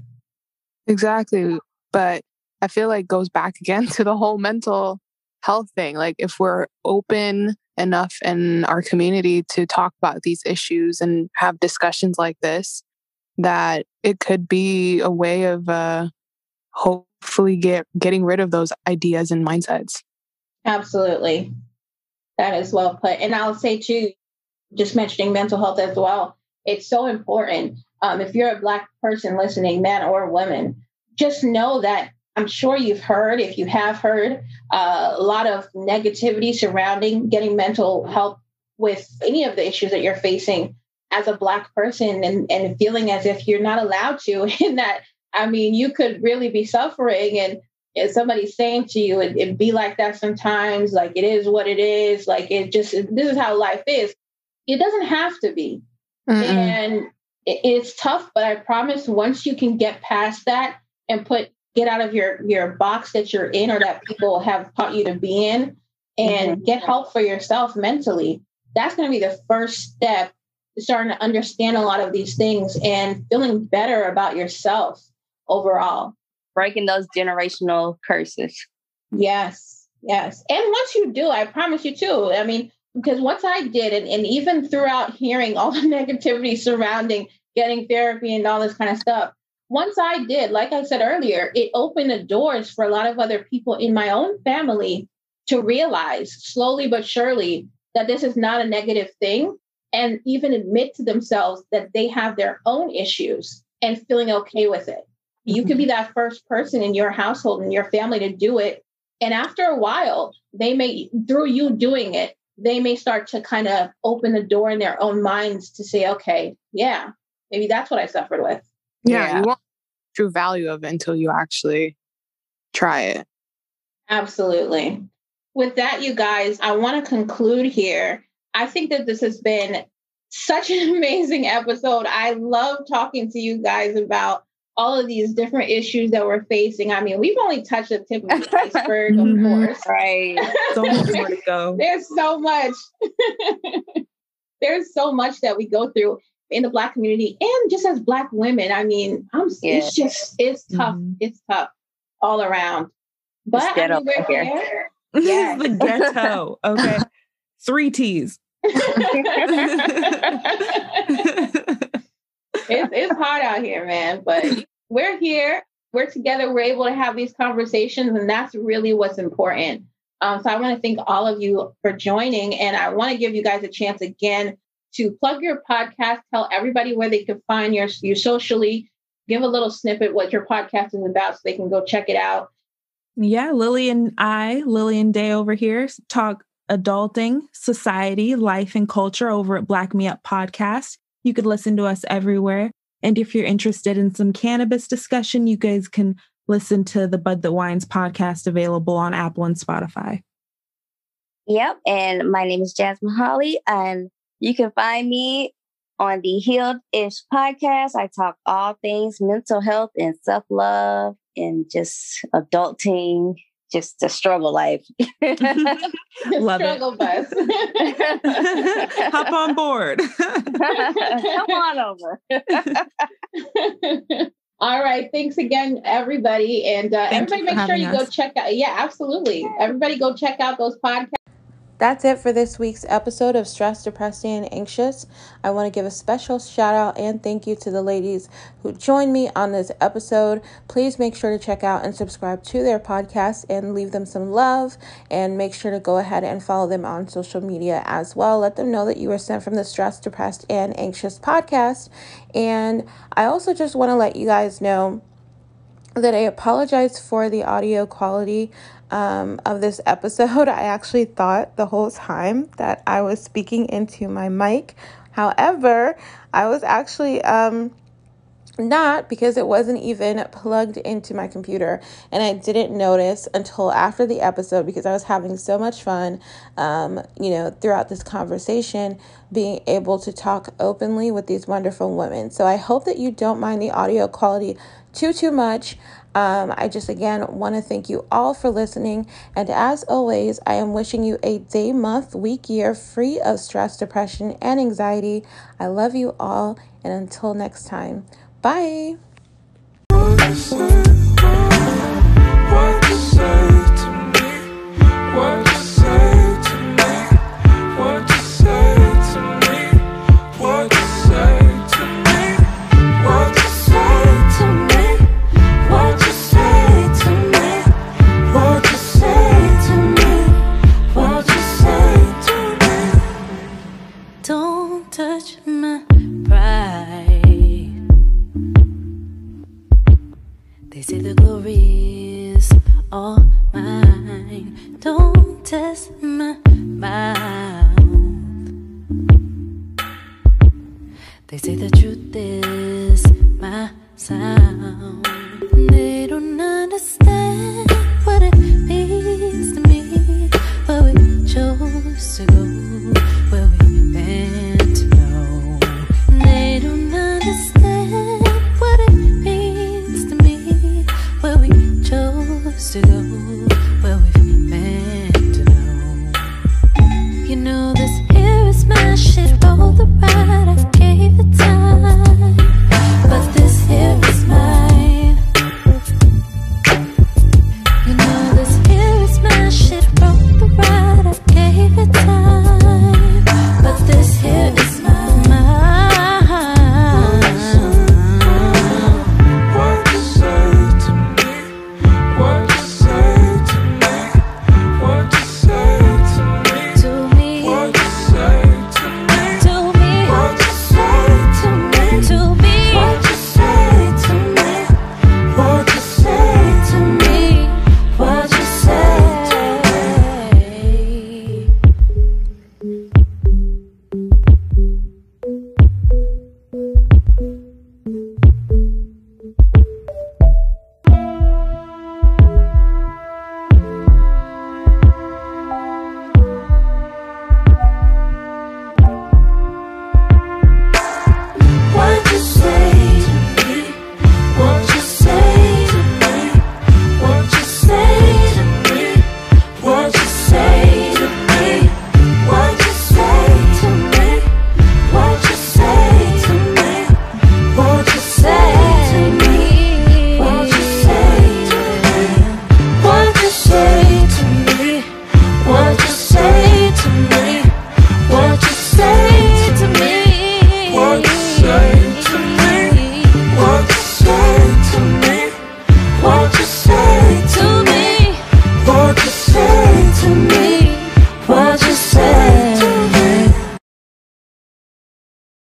Exactly. But I feel like goes back again to the whole mental health thing. Like if we're open enough in our community to talk about these issues and have discussions like this, that it could be a way of uh, hopefully get getting rid of those ideas and mindsets. Absolutely. That is well put. And I'll say too, just mentioning mental health as well, it's so important. Um, if you're a Black person listening, man or woman, just know that I'm sure you've heard, if you have heard, uh, a lot of negativity surrounding getting mental help with any of the issues that you're facing as a Black person, and, and feeling as if you're not allowed to. And that, I mean, you could really be suffering, and if somebody's saying to you, it, it be like that sometimes, like it is what it is, like it just, this is how life is. It doesn't have to be. Mm-mm. And it, it's tough, but I promise once you can get past that and put get out of your, your box that you're in, or that people have taught you to be in, and mm-hmm. get help for yourself mentally. That's going to be the first step to starting to understand a lot of these things and feeling better about yourself overall. Breaking those generational curses. Yes, yes. And once you do, I promise you too. I mean, because once I did, and, and even throughout hearing all the negativity surrounding getting therapy and all this kind of stuff, once I did, like I said earlier, it opened the doors for a lot of other people in my own family to realize slowly but surely that this is not a negative thing, and even admit to themselves that they have their own issues and feeling okay with it. Mm-hmm. You could be that first person in your household and your family to do it. And after a while, they may, through you doing it, they may start to kind of open the door in their own minds to say, okay, yeah, maybe that's what I suffered with. Yeah, yeah, you won't know the true value of it until you actually try it. Absolutely. With that, you guys, I want to conclude here. I think that this has been such an amazing episode. I love talking to you guys about all of these different issues that we're facing. I mean, we've only touched the tip of the iceberg, of Mhm. course. Right. So much more to go. There's so much. There's so much that we go through in the Black community and just as Black women. I mean, I'm, Yeah. it's just, it's tough. Mhm. It's tough all around. But It's I ghetto mean, we're out here. here. Yes. The ghetto. Okay. Three T's. it's, it's hard out here, man, but we're here. We're together. We're able to have these conversations, and that's really what's important. Um, so I want to thank all of you for joining, and I want to give you guys a chance again to plug your podcast, tell everybody where they can find your, you socially, give a little snippet what your podcast is about so they can go check it out. Yeah, Lily and I, Lily and Day over here, talk adulting, society, life, and culture over at Black Me Up Podcast. You could listen to us everywhere. And if you're interested in some cannabis discussion, you guys can listen to the Bud That Wines podcast, available on Apple and Spotify. Yep. And my name is Jasmine Holly, and you can find me on the Healed-ish podcast. I talk all things mental health and self-love and just adulting, just the struggle life. The Love struggle bus. it. Hop on board. Come on over. All right. Thanks again, everybody. And uh, Thank everybody you for make sure having you go us. check out. Yeah, absolutely. Everybody go check out those podcasts. That's it for this week's episode of Stressed, Depressed, and Anxious. I want to give a special shout out and thank you to the ladies who joined me on this episode. Please make sure to check out and subscribe to their podcast and leave them some love, and make sure to go ahead and follow them on social media as well. Let them know that you were sent from the Stressed, Depressed, and Anxious podcast. And I also just want to let you guys know that I apologize for the audio quality um, of this episode. I actually thought the whole time that I was speaking into my mic. However, I was actually um, not, because it wasn't even plugged into my computer. And I didn't notice until after the episode, because I was having so much fun, um, you know, throughout this conversation, being able to talk openly with these wonderful women. So I hope that you don't mind the audio quality too, too much. Um, I just, again, want to thank you all for listening. And as always, I am wishing you a day, month, week, year free of stress, depression, and anxiety. I love you all. And until next time, bye. What you say, what you say to me, what you say to me, what you say to me, what you say to me, what you say to me, what you say to me, what you say to me, what you say to me. Don't touch my pride. They say the glory is all mine. Don't test my mouth. They say the truth is my sound. They don't understand what it means to me, but we chose to go where we meant to know. They don't understand what it means to me, where we chose to go, where we meant to know. You know this here is my shit, roll the